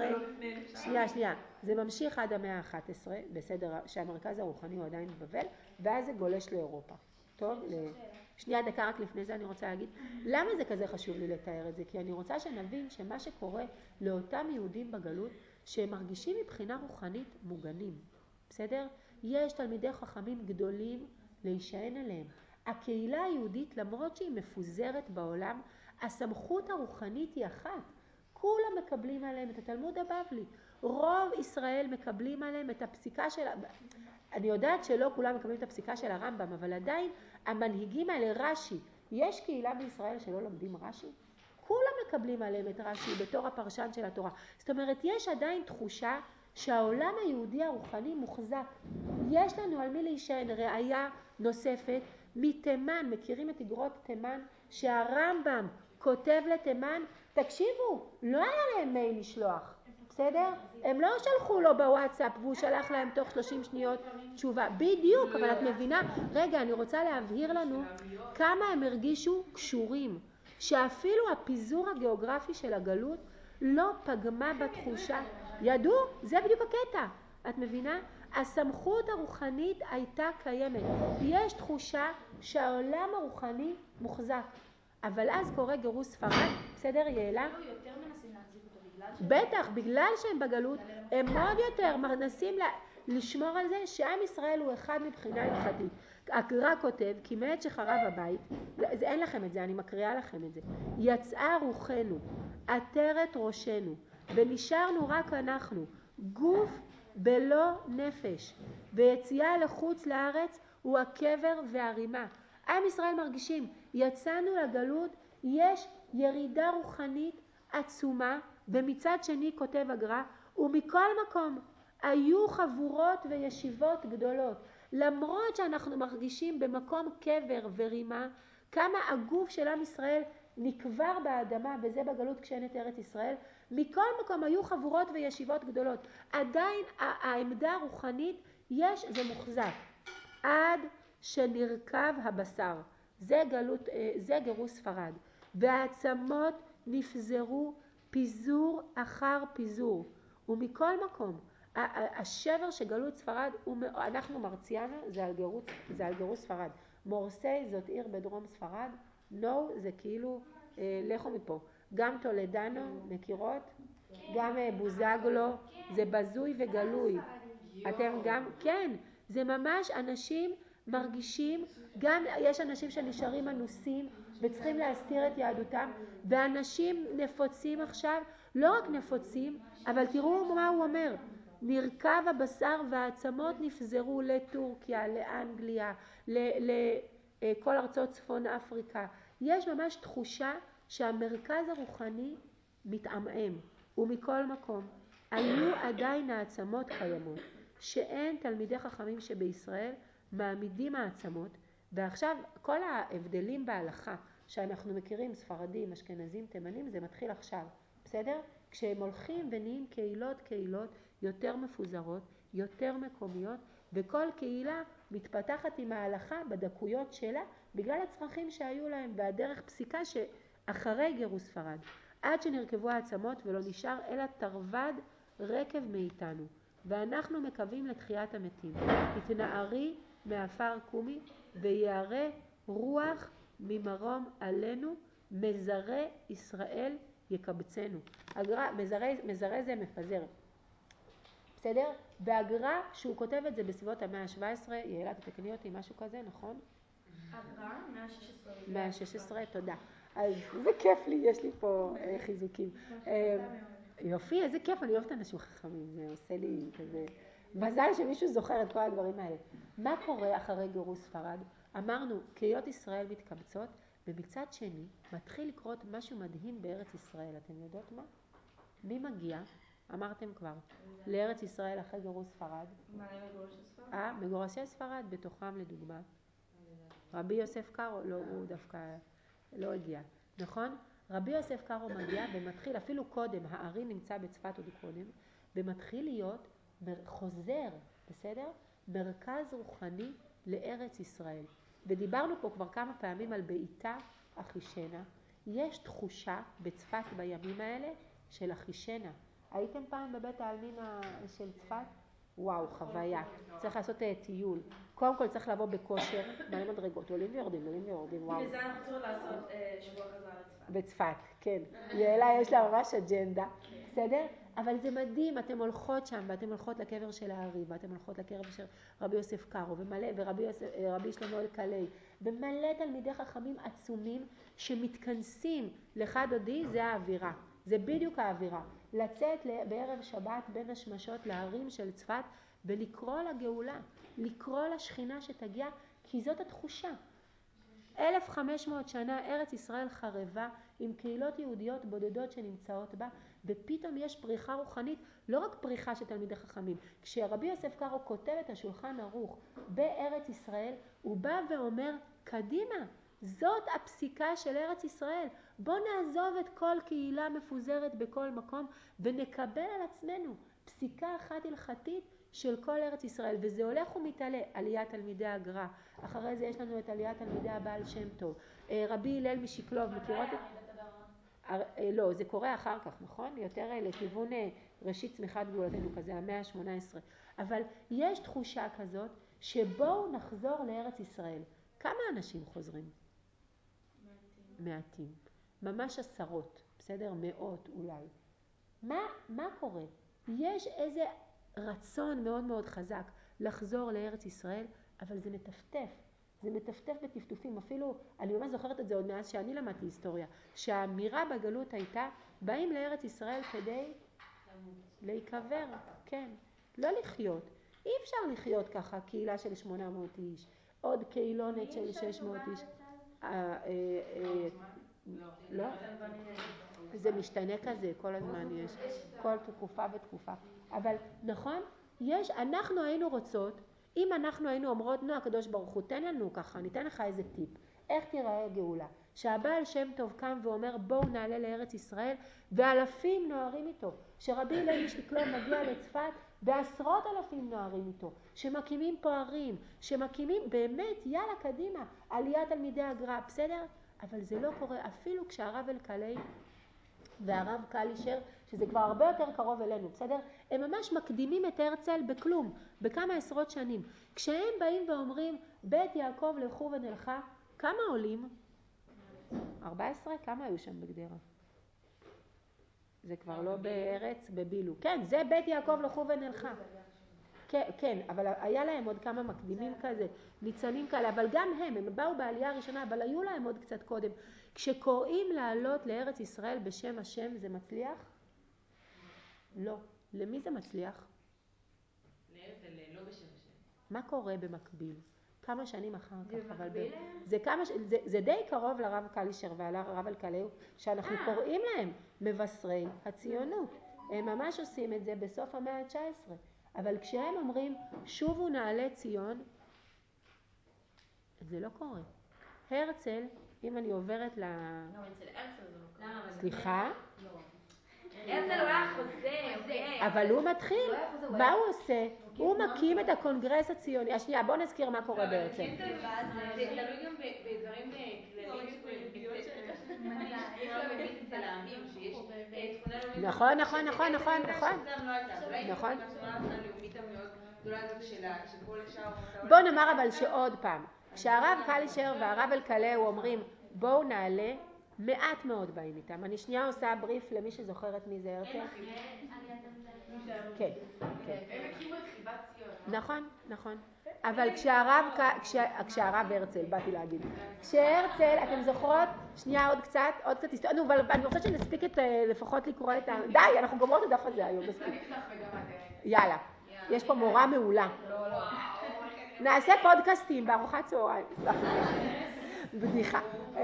שנייה, זה ממשיך עד המאה ה-11, בסדר, שהמרכז הרוחני הוא עדיין בבבל, ואז זה גולש לאירופה. טוב, שנייה דקה, רק לפני זה אני רוצה להגיד, למה זה כזה חשוב לי לתאר את זה? כי אני רוצה שנבין שמה שקורה לאותם יהודים בגלות, שהם מרגישים מבחינה רוחנית מוגנים, בסדר? יש תלמידי חכמים גדולים להישען עליהם. הקהילה היהודית, למרות שהיא מפוזרת בעולם, הסמכות הרוחנית היא אחת. כולם מקבלים עליהם את התלמוד הבבלי. רוב ישראל מקבלים עליהם את הפסיקה של... אני יודעת שלא כולם מקבלים את הפסיקה של הרמב"ם, אבל עדיין המנהיגים האלה, רש"י, יש קהילה בישראל שלא לומדים רש"י? כולם מקבלים עליהם את רש"י בתור הפרשן של התורה. זאת אומרת, יש עדיין תחושה שהעולם היהודי הרוחני מוחזק. יש לנו על מי להישען. ראיה נוספת, מתימן, מכירים את אגרות תימן, שהרמב"ם כותב לתימן, תקשיבו, לא היה להם מייל לשלוח, בסדר? הם לא שלחו לו בוואטסאפ והוא שלח להם תוך 30 שניות תשובה. בדיוק, אבל את מבינה, רגע, אני רוצה להבהיר לנו כמה הם הרגישו קשורים, שאפילו הפיזור הגיאוגרפי של הגלות לא פגמה בתחושה. ידעו? זה בדיוק הקטע. את מבינה? הסמכות הרוחנית הייתה קיימת. יש תחושה שהעולם הרוחני מוחזק. אבל אז קורה גירוש ספרד, בסדר יעלה? יותר מנסים להחזיק אותו בטח, בגלל שהם בגלות, הם מאוד יותר מנסים לשמור על זה שעם ישראל הוא אחד מבחינה הלכתית. הגר"א כותב, כי מעת שחרב הבית, אין לכם את זה, אני מקריאה לכם את זה, יצאה רוחנו, עטרת ראשנו, ונשארנו רק אנחנו, גוף בלא נפש, ויציאה לחוץ לארץ הוא הקבר והרימה. עם ישראל מרגישים, יצאנו לגלות, יש ירידה רוחנית עצומה, ומצד שני כותב הגר"א, ומכל מקום היו חבורות וישיבות גדולות. למרות שאנחנו מרגישים במקום קבר ורימה, כמה הגוף של עם ישראל נקבר באדמה, וזה בגלות כשאין את ארץ ישראל, מכל מקום היו חבורות וישיבות גדולות. עדיין העמדה הרוחנית יש, זה מוחזק. עד שנרכב הבשר. זה גירוש ספרד. והעצמות נפזרו פיזור אחר פיזור. ומכל מקום, השבר שגלות ספרד, אנחנו מרציאנה, זה על גירוש ספרד. מורסי זאת עיר בדרום ספרד. נו, זה כאילו, לכו מפה. גם טולדנו, מכירות? גם בוזגלו, זה בזוי וגלוי. אתם גם, כן, זה ממש אנשים מרגישים, גם יש אנשים שנשארים אנוסים וצריכים להסתיר את יהדותם, ואנשים נפוצים עכשיו, לא רק נפוצים, אבל תראו מה הוא אומר, נרכב הבשר והעצמות נפזרו לטורקיה, לאנגליה, לכל ארצות צפון אפריקה. יש ממש תחושה שהמרכז הרוחני מתעמם, ומכל מקום היו עדיין העצמות קיימות, שאין תלמידי חכמים שבישראל מעמידים העצמות, ועכשיו כל ההבדלים בהלכה שאנחנו מכירים, ספרדים, אשכנזים, תימנים, זה מתחיל עכשיו, בסדר? כשהם הולכים ונהיים קהילות יותר מפוזרות, יותר מקומיות, וכל קהילה מתפתחת עם ההלכה בדקויות שלה, בגלל הצרכים שהיו להם, והדרך פסיקה שאחרי גירוש ספרד, עד שנרכבו העצמות ולא נשאר אלא תרווד רקב מאיתנו, ואנחנו מקווים לתחיית המתים. התנערי מעפר קומי ויערה רוח ממרום עלינו, מזרי ישראל יקבצנו. מזרי זה מפזר, בסדר? והגר"א שהוא כותב את זה בסביבות המאה ה-17, יעלה תתקני אותי, משהו כזה, נכון? הגר"א 116. 116, תודה. אז זה כיף לי, יש לי פה חיזוקים. יופי, איזה כיף, אני אוהבת אנשים חכמים, זה עושה לי כזה מזל שמישהו זוכר את כל הדברים האלה. מה קורה אחרי גירוש ספרד? אמרנו, קהילות ישראל מתקבצות, ומצד שני מתחיל לקרות משהו מדהים בארץ ישראל. אתם יודעות מה? מי מגיע? אמרתם כבר, לארץ ישראל אחרי גירוש ספרד. מה, מגורשי ספרד? מגורשי ספרד, בתוכם לדוגמה. רבי יוסף קארו, לא, הוא דווקא לא הגיע, נכון? רבי יוסף קארו מגיע ומתחיל, אפילו קודם, הערי נמצא בצפת עוד קודם, ומתחיל להיות חוזר, בסדר? מרכז רוחני לארץ ישראל. ודיברנו פה כבר כמה פעמים על בעיטה אחישנה. יש תחושה בצפת בימים האלה של אחישנה. הייתם פעם בבית העלמין של צפת? וואו, חוויה. צריך לעשות טיול. קודם כל צריך לבוא בכושר, מלא מדרגות, עולים ויורדים, וואו. וזה אנחנו צריכים לעשות שבוע חזרה לצפת. בצפת, כן. יעלה יש לה ממש אג'נדה, בסדר? אבל זה מדהים, אתם הולכות שם, ואתם הולכות לקבר של הארי, ואתם הולכות לקבר של רבי יוסף קארו, ורבי שלמה אלקלעי, ומלא תלמידי חכמים עצומים שמתכנסים. לך דודי, זה האווירה. זה בדיוק האווירה. לצאת בערב שבת בין השמשות להרים של צפת, ולקרוא לגאולה, לקרוא לשכינה שתגיע, כי זאת התחושה. 1500 שנה ארץ ישראל חרבה עם קהילות יהודיות בודדות שנמצאות בה, ופתאום יש פריחה רוחנית, לא רק פריחה של תלמידי חכמים. כשרבי יוסף קארו כותב את השולחן ערוך בארץ ישראל, הוא בא ואומר, קדימה, זאת הפסיקה של ארץ ישראל. בוא נעזוב את כל קהילה מפוזרת בכל מקום ונקבל על עצמנו פסיקה אחת הלכתית של כל ארץ ישראל, וזה הולך ומתעלה. עליית תלמידי הגר"א, אחרי זה יש לנו את עליית תלמידי הבעל שם טוב, רבי הלל משקלוב, מכירות את... לא, זה קורה אחר כך, נכון? יותר לכיוון ראשית צמיחת גאולתנו, כזה המאה ה-18. אבל יש תחושה כזאת שבואו נחזור לארץ ישראל. כמה אנשים חוזרים? מעטים. ממש עשרות, בסדר? מאות אולי. מה קורה? יש איזה רצון מאוד מאוד חזק לחזור לארץ ישראל, אבל זה מטפטף. זה מטפטף בטפטופים. אפילו, אני ממש זוכרת את זה עוד מאז שאני למדתי היסטוריה, שהאמירה בגלות הייתה, באים לארץ ישראל כדי להיקבר, כן, לא לחיות. אי אפשר לחיות ככה, קהילה של 800 איש, עוד קהילונת של 600 איש. לא? זה משתנה כזה, כל הזמן יש, כל תקופה ותקופה. אבל נכון, אנחנו היינו רוצות, אם אנחנו היינו אומרות, נו הקדוש ברוך הוא, תן לנו ככה, ניתן לך איזה טיפ, איך תיראה גאולה? שהבעל שם טוב קם ואומר, בואו נעלה לארץ ישראל, ואלפים נוערים איתו. שרבי הלל משקלוב מגיע לצפת, ועשרות אלפים נוערים איתו, שמקימים פה ערים, שמקימים, באמת, יאללה קדימה, עליית תלמידי הגר"א, בסדר? אבל זה לא קורה, אפילו כשהרב אלקלעי והרב קלישר, שזה כבר הרבה יותר קרוב אלינו, בסדר? הם ממש מקדימים את הרצל בכלום, בכמה עשרות שנים. כשהם באים ואומרים, בית יעקב לכו ונלכה, כמה עולים? 14? כמה היו שם בגדרה? זה כבר לא בארץ, בבילו. כן, זה בית יעקב לכו ונלכה. כן, אבל היה להם עוד כמה מקדימים כזה, ניצנים כאלה, אבל גם הם באו בעלייה הראשונה, אבל היו להם עוד קצת קודם. כשקוראים לעלות לארץ ישראל בשם השם, זה מצליח? לא. למי זה מצליח? להרצל, לא בשם השם. מה קורה במקביל? כמה שנים אחר כך, אבל זה די קרוב לרב קלישר ולרב אלקלעי, שאנחנו קוראים להם מבשרי הציונות. הם ממש עושים את זה בסוף המאה ה-19. אבל כשהם אומרים שובו נעלה ציון, זה לא קורה. הרצל, אם אני עוברת ל... לא, אצל הרצל זה לא קורה. סליחה? הרצל הוא היה חוזה. אבל הוא מתחיל, מה הוא עושה? הוא מקים את הקונגרס הציוני. השנייה, בואו נזכיר מה קורה בהרצל. זה תלוי גם בדברים כלליים יש לה לאומית אצל העמים, שיש תכונה לאומית. נכון. שגם לא הייתה. אז אולי התכונה הלאומית המאוד גדולה הזאת שכל שאר אומות העולם. בואו נאמר אבל שעוד פעם, כשהרב קלישר והרב אלקלעי אומרים בואו נעלה, מעט מאוד באים איתם. אני שנייה עושה בריף למי שזוכרת מי זה הרצל. כן. הם הקימו את חיבת ציון. נכון. אבל כשהרב הרצל, באתי להגיד, כשהרצל, אתם זוכרות? שנייה עוד קצת, נו, אבל אני רוצה שנספיק לפחות לקרוא את ה... די, אנחנו גומרות את הדף הזה היום, מספיק. יאללה, יש פה מורה מעולה. נעשה פודקאסטים בארוחת צהריים. בדיחה.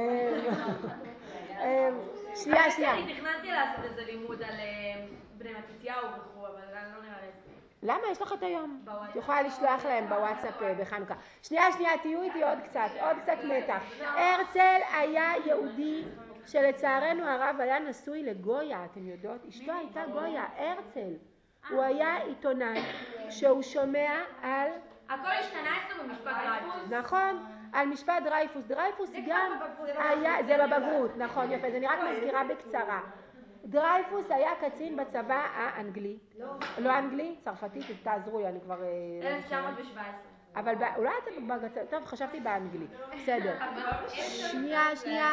שנייה. אני תכננתי לעשות איזה לימוד על בני מתתיהו וכו', אבל לא נראה לי. למה? יש לך את היום. את יכולה לשלוח להם בוואטסאפ בחנוכה. שנייה, תהיו איתי עוד קצת מתח. הרצל היה יהודי שלצערנו הרב היה נשוי לגויה, אתם יודעות? אשתו הייתה גויה, הרצל. הוא היה עיתונאי שהוא שומע על... הכל השתנה אצלו במשפט דרייפוס. נכון, על משפט דרייפוס. דרייפוס גם היה... זה בבגרות, נכון, יפה. זה אני רק מזכירה בקצרה. דרייפוס היה קצין בצבא האנגלי. לא אנגלי, צרפתית, תעזרו לי, אני כבר... 1917. אבל אולי אתם בגצל... טוב, חשבתי באנגלי. בסדר. שנייה.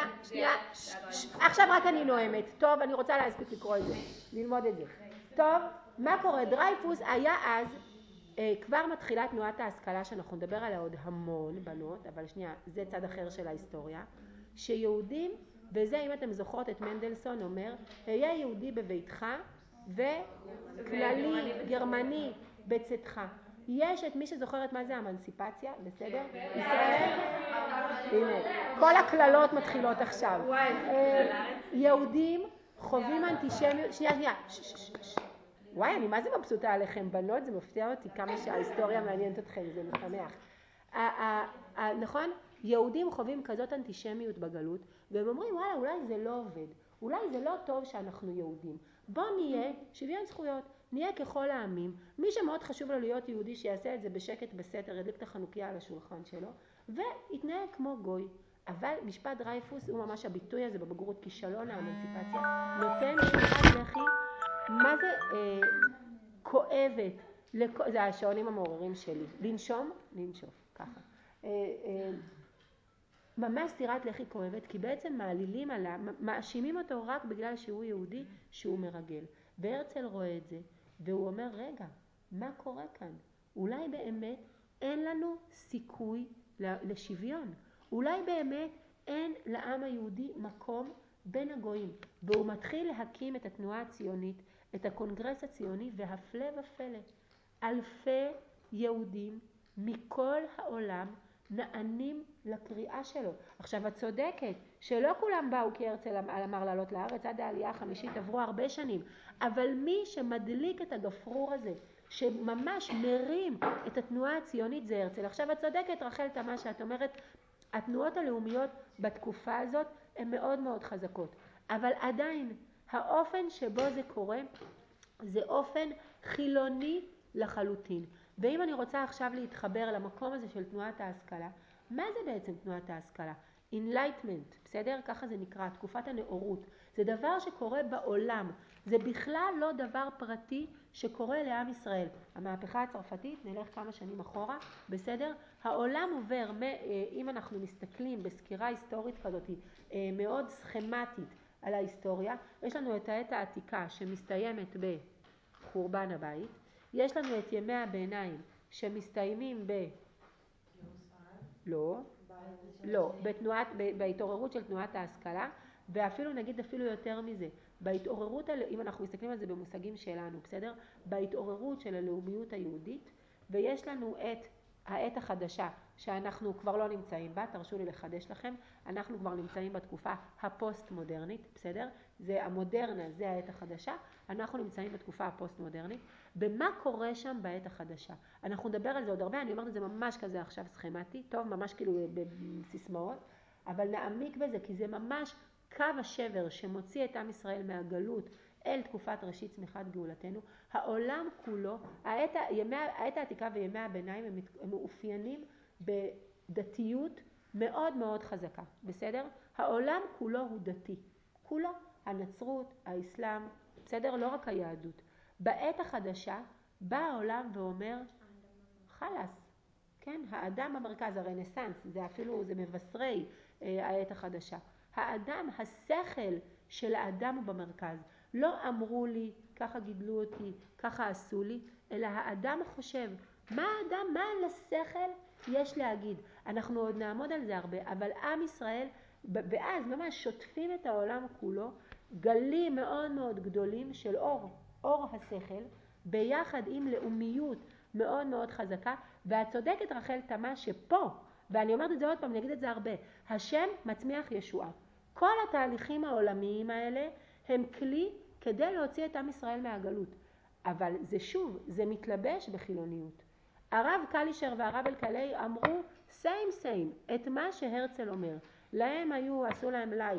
עכשיו רק אני נואמת. טוב, אני רוצה להספיק לקרוא את זה. ללמוד את זה. טוב, מה קורה? דרייפוס היה אז... כבר מתחילה תנועת ההשכלה שאנחנו נדבר עליה עוד המון בנות, אבל שנייה, זה צד אחר של ההיסטוריה, שיהודים, וזה אם אתם זוכרות את מנדלסון אומר, היה יהודי בביתך וכללי גרמני בצאתך. יש את מי שזוכרת מה זה אמנסיפציה, בסדר? ישראל? הנה, כל הכללות מתחילות עכשיו. יהודים חווים אנטישמיות, שנייה. וואי, אני מה זה מבסוטה עליכם, בנות? זה מפתיע אותי כמה שההיסטוריה מעניינת אתכם, זה משמח. נכון? יהודים חווים כזאת אנטישמיות בגלות, והם אומרים, וואלה, אולי זה לא עובד. אולי זה לא טוב שאנחנו יהודים. בוא נהיה שוויון זכויות, נהיה ככל העמים. מי שמאוד חשוב לו להיות יהודי, שיעשה את זה בשקט בסתר, ידליק את החנוכיה על השולחן שלו, ויתנהג כמו גוי. אבל משפט דרייפוס הוא ממש הביטוי הזה בבגרות כישלון האמנציפציה, נותן שירת לחי, מה זה כואבת, זה השעונים המעוררים שלי, לנשוף, ככה. ממש סטירת לחי כואבת, כי בעצם מעלילים עליו, מאשימים אותו רק בגלל שהוא יהודי, שהוא מרגל. והרצל רואה את זה, והוא אומר, רגע, מה קורה כאן? אולי באמת אין לנו סיכוי לשוויון. אולי באמת אין לעם היהודי מקום בין הגויים. והוא מתחיל להקים את התנועה הציונית, את הקונגרס הציוני, והפלא ופלא. אלפי יהודים מכל העולם נענים לקריאה שלו. עכשיו את צודקת שלא כולם באו כי הרצל אמר לעלות לארץ, עד העלייה החמישית עברו הרבה שנים, אבל מי שמדליק את הגפרור הזה, שממש מרים את התנועה הציונית זה הרצל. עכשיו את צודקת רחל תמה שאת אומרת, התנועות הלאומיות בתקופה הזאת הן מאוד מאוד חזקות, אבל עדיין האופן שבו זה קורה זה אופן חילוני לחלוטין. ואם אני רוצה עכשיו להתחבר למקום הזה של תנועת ההשכלה, מה זה בעצם תנועת ההשכלה? Enlightenment, בסדר? ככה זה נקרא, תקופת הנאורות. זה דבר שקורה בעולם. זה בכלל לא דבר פרטי שקורה לעם ישראל. המהפכה הצרפתית, נלך כמה שנים אחורה, בסדר? העולם עובר, אם אנחנו מסתכלים בסקירה היסטורית כזאת, מאוד סכמטית על ההיסטוריה, יש לנו את העת העתיקה שמסתיימת בחורבן הבית, יש לנו את ימי הביניים שמסתיימים בהתעוררות של תנועת ההשכלה, ואפילו נגיד אפילו יותר מזה, בהתעוררות, אם אנחנו מסתכלים על זה במושגים שלנו, בסדר? בהתעוררות של הלאומיות היהודית, ויש לנו את העת החדשה שאנחנו כבר לא נמצאים בה, תרשו לי לחדש לכם, אנחנו כבר נמצאים בתקופה הפוסט-מודרנית, בסדר? זה המודרנה, זה העת החדשה, אנחנו נמצאים בתקופה הפוסט-מודרנית. במה קורה שם בעת החדשה? אנחנו נדבר על זה עוד הרבה, אני אומרת את זה ממש כזה עכשיו סכמטי, טוב, ממש כאילו בסיסמאות, אבל נעמיק בזה, כי זה ממש קו השבר שמוציא את עם ישראל מהגלות אל תקופת ראשית צמיחת גאולתנו. העולם כולו, העת העתיקה וימי הביניים הם מאופיינים בדתיות מאוד מאוד חזקה, בסדר? העולם כולו הוא דתי, כולו, הנצרות, האסלאם, בסדר? לא רק היהדות. בעת החדשה בא העולם ואומר, חלס, כן? האדם במרכז, הרנסנס, זה אפילו, זה מבשרי העת החדשה. האדם, השכל של האדם הוא במרכז. לא אמרו לי, ככה גידלו אותי, ככה עשו לי, אלא האדם חושב, מה האדם, מה לשכל יש להגיד. אנחנו עוד נעמוד על זה הרבה, אבל עם ישראל, ואז ממש שוטפים את העולם כולו, גלים מאוד מאוד גדולים של אור השכל, ביחד עם לאומיות מאוד מאוד חזקה, ואת צודקת רחל תמה שפה, ואני אומרת את זה עוד פעם, אני אגיד את זה הרבה, השם מצמיח ישועה. כל התהליכים העולמיים האלה הם כלי כדי להוציא את עם ישראל מהגלות. אבל זה שוב, זה מתלבש בחילוניות. הרב קלישר והרב אלקלעי אמרו same, את מה שהרצל אומר. להם עשו להם לייק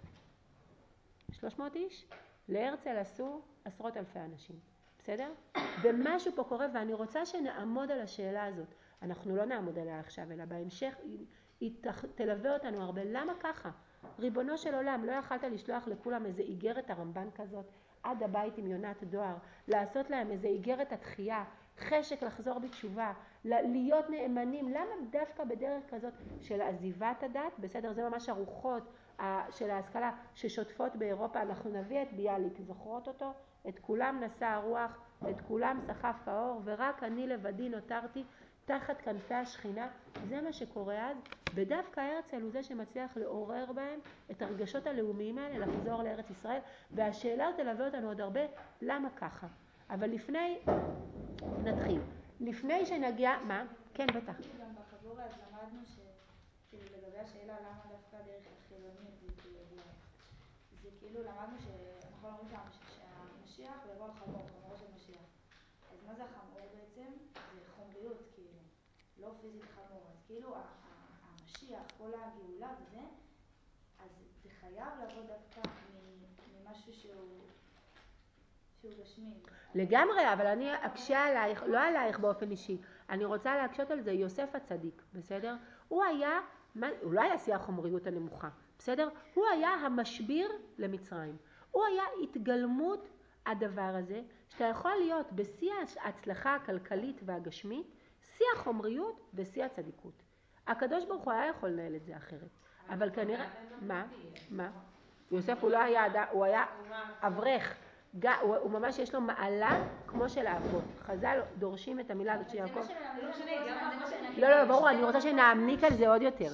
300 איש, להרצל עשו עשרות אלפי אנשים. בסדר? ומשהו פה קורה, ואני רוצה שנעמוד על השאלה הזאת. אנחנו לא נעמוד עליה עכשיו, אלא בהמשך היא תלווה אותנו הרבה. למה ככה? ריבונו של עולם, לא יכלת לשלוח לכולם איזה איגרת הרמב"ן כזאת, עד הבית עם יונת דואר, לעשות להם איזה איגרת התחייה, חשק לחזור בתשובה, להיות נאמנים. למה דווקא בדרך כזאת של עזיבת הדת? בסדר, זה ממש הרוחות של ההשכלה ששוטפות באירופה. אנחנו נביא את ביאליק, זוכרות אותו? את כולם נשא הרוח, את כולם סחף האור, ורק אני לבדי נותרתי תחת כנפי השכינה. זה מה שקורה אז, ודווקא הרצל הוא זה שמצליח לעורר בהם את הרגשות הלאומיים האלה, לחזור לארץ ישראל, והשאלה תלווה אותנו עוד הרבה, למה ככה? אבל נתחיל. לפני שנגיע, מה? כן, בטח. גם בחבור אז למדנו לגבי השאלה למה דווקא דרך החילונית זה כאילו למדנו שאנחנו אומרים שהמשיח הוא יבוא על חמורו של משיח. אז מה זה החמור בעצם? זה חומריות, כאילו, לא פיזית חמור. אז כאילו המשיח, כל הגאולה וזה, אז זה חייב לבוא דווקא ממשהו שהוא גשמי. לגמרי, אבל אני אקשה עלייך, לא עלייך באופן אישי. אני רוצה להקשות על זה, יוסף הצדיק, בסדר? הוא לא היה שיא החומריות הנמוכה, בסדר? הוא היה המשביר למצרים. הוא היה התגלמות הדבר הזה, שאתה יכול להיות בשיא ההצלחה הכלכלית והגשמית, שיא החומריות ושיא הצדיקות. הקדוש ברוך הוא היה יכול לנהל את זה אחרת. אבל כנראה, מה? יוסף הוא לא היה, הוא היה אברך. הוא ממש יש לו מעלה כמו של האבות. חז"ל דורשים את המילה הזאת של יעקב. לא, ברור, אני רוצה שנעמיק על זה עוד יותר.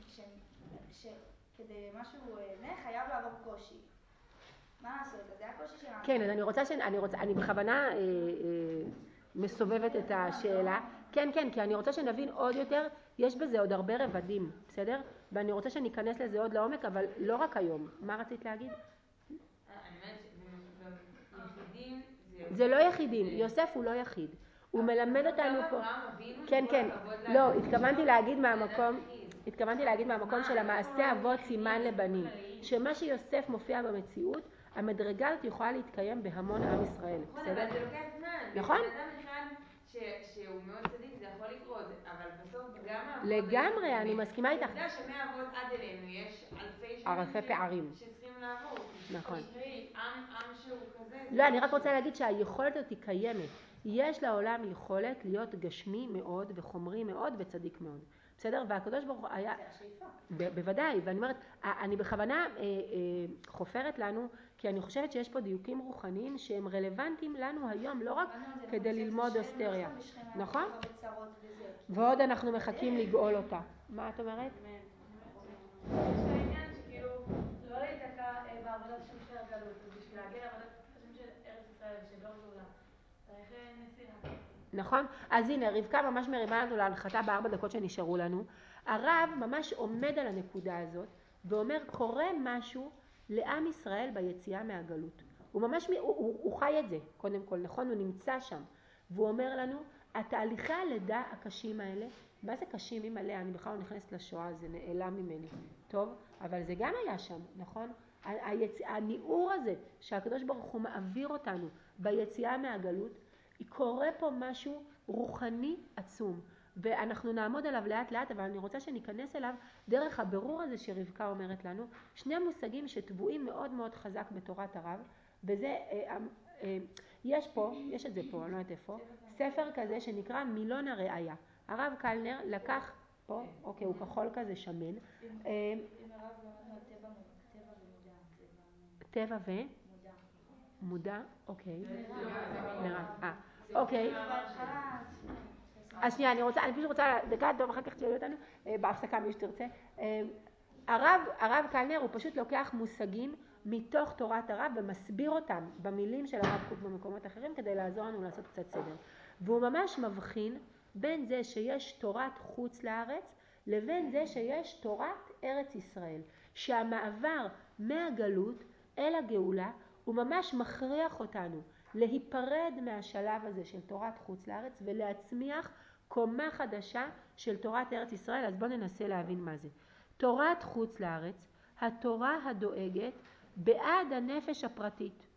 כדי משהו זה חייב לעבור קושי. מה לעשות? זה הקושי שלנו. כן, אז אני בכוונה מסובבת את השאלה. כן, כי אני רוצה שנבין עוד יותר, יש בזה עוד הרבה רבדים, בסדר? ואני רוצה שניכנס לזה עוד לעומק, אבל לא רק היום. מה רצית להגיד? זה לא יחידים, יוסף הוא לא יחיד. הוא מלמד אותנו פה. כן, לא, התכוונתי להגיד מהמקום של המעשה אבות סימן לבנים. שמה שיוסף מופיע במציאות, המדרגה הזאת יכולה להתקיים בהמון עם ישראל. נכון, אבל זה לוקח זמן. נכון? אדם אחד שהוא מאוד צדיק זה יכול לקרות, אבל בסוף גם האבות... לגמרי, אני מסכימה איתך. אתה יודע שמהאבות עד אלינו יש אלפי פערים שצריכים לעבור. נכון. עם שהוא כזה... לא, אני רק רוצה להגיד שהיכולת הזאת היא קיימת. יש לעולם יכולת להיות גשמי מאוד וחומרי מאוד וצדיק מאוד. בסדר? והקדוש ברוך הוא היה... זה השאיפה. בוודאי, ואני אומרת, אני בכוונה חופרת לנו, כי כי אני חושבת שיש פה דיוקים רוחניים שהם רלוונטיים לנו היום, לא רק כדי ללמוד אוסטריה. נכון? ועוד אנחנו מחכים לגאול אותה. מה את אומרת? יש העניין שכאילו לא להיתקע בעבודת השם של הגלות, אז בשביל להגיע לעבודת השם של ארץ ישראל ושל דור גאולה, צריך נסירה. נכון? אז הנה, רבקה ממש מרימה לנו להנחתה ב4 דקות שנשארו לנו. הרב ממש עומד על הנקודה הזאת ואומר, קורה משהו לעם ישראל ביציאה מהגלות. הוא ממש, הוא חי את זה, קודם כל, נכון? הוא נמצא שם. והוא אומר לנו, התהליכי הלידה הקשים האלה, מה זה קשים עם עליה? אני בכלל לא נכנסת לשואה, זה נעלם ממני. טוב? אבל זה גם היה שם, נכון? הניעור הזה שהקדוש ברוך הוא מעביר אותנו ביציאה מהגלות, קורה פה משהו רוחני עצום, ואנחנו נעמוד עליו לאט לאט, אבל אני רוצה שניכנס אליו דרך הבירור הזה שרבקה אומרת לנו, שני מושגים שטבועים מאוד מאוד חזק בתורת הרב, וזה, יש את זה פה, אני לא יודעת איפה, ספר כזה שנקרא מילון הראיה. הרב קלנר לקח, פה, אוקיי, הוא כחול כזה שמן. אם הרב למדנו על טבע ומודע. טבע מודע, אוקיי. אוקיי. אז שנייה, אני פשוט רוצה דקה, טוב, אחר כך תשאלו אותנו, בהפסקה מי שתרצה. הרב קלנר הוא פשוט לוקח מושגים מתוך תורת הרב ומסביר אותם במילים של הרב קוק במקומות אחרים כדי לעזור לנו לעשות קצת סדר. והוא ממש מבחין בין זה שיש תורת חוץ לארץ לבין זה שיש תורת ארץ ישראל, שהמעבר מהגלות אל הגאולה הוא ממש מכריח אותנו להיפרד מהשלב הזה של תורת חוץ לארץ ולהצמיח קומה חדשה של תורת ארץ ישראל. אז בואו ננסה להבין מה זה. תורת חוץ לארץ, התורה הדואגת בעד הנפש הפרטית,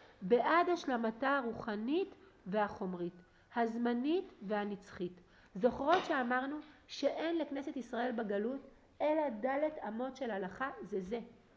בעד השלמתה הרוחנית והחומרית, הזמנית והנצחית. זוכרות שאמרנו שאין לכנסת ישראל בגלות אלא דלת אמות של הלכה, זה.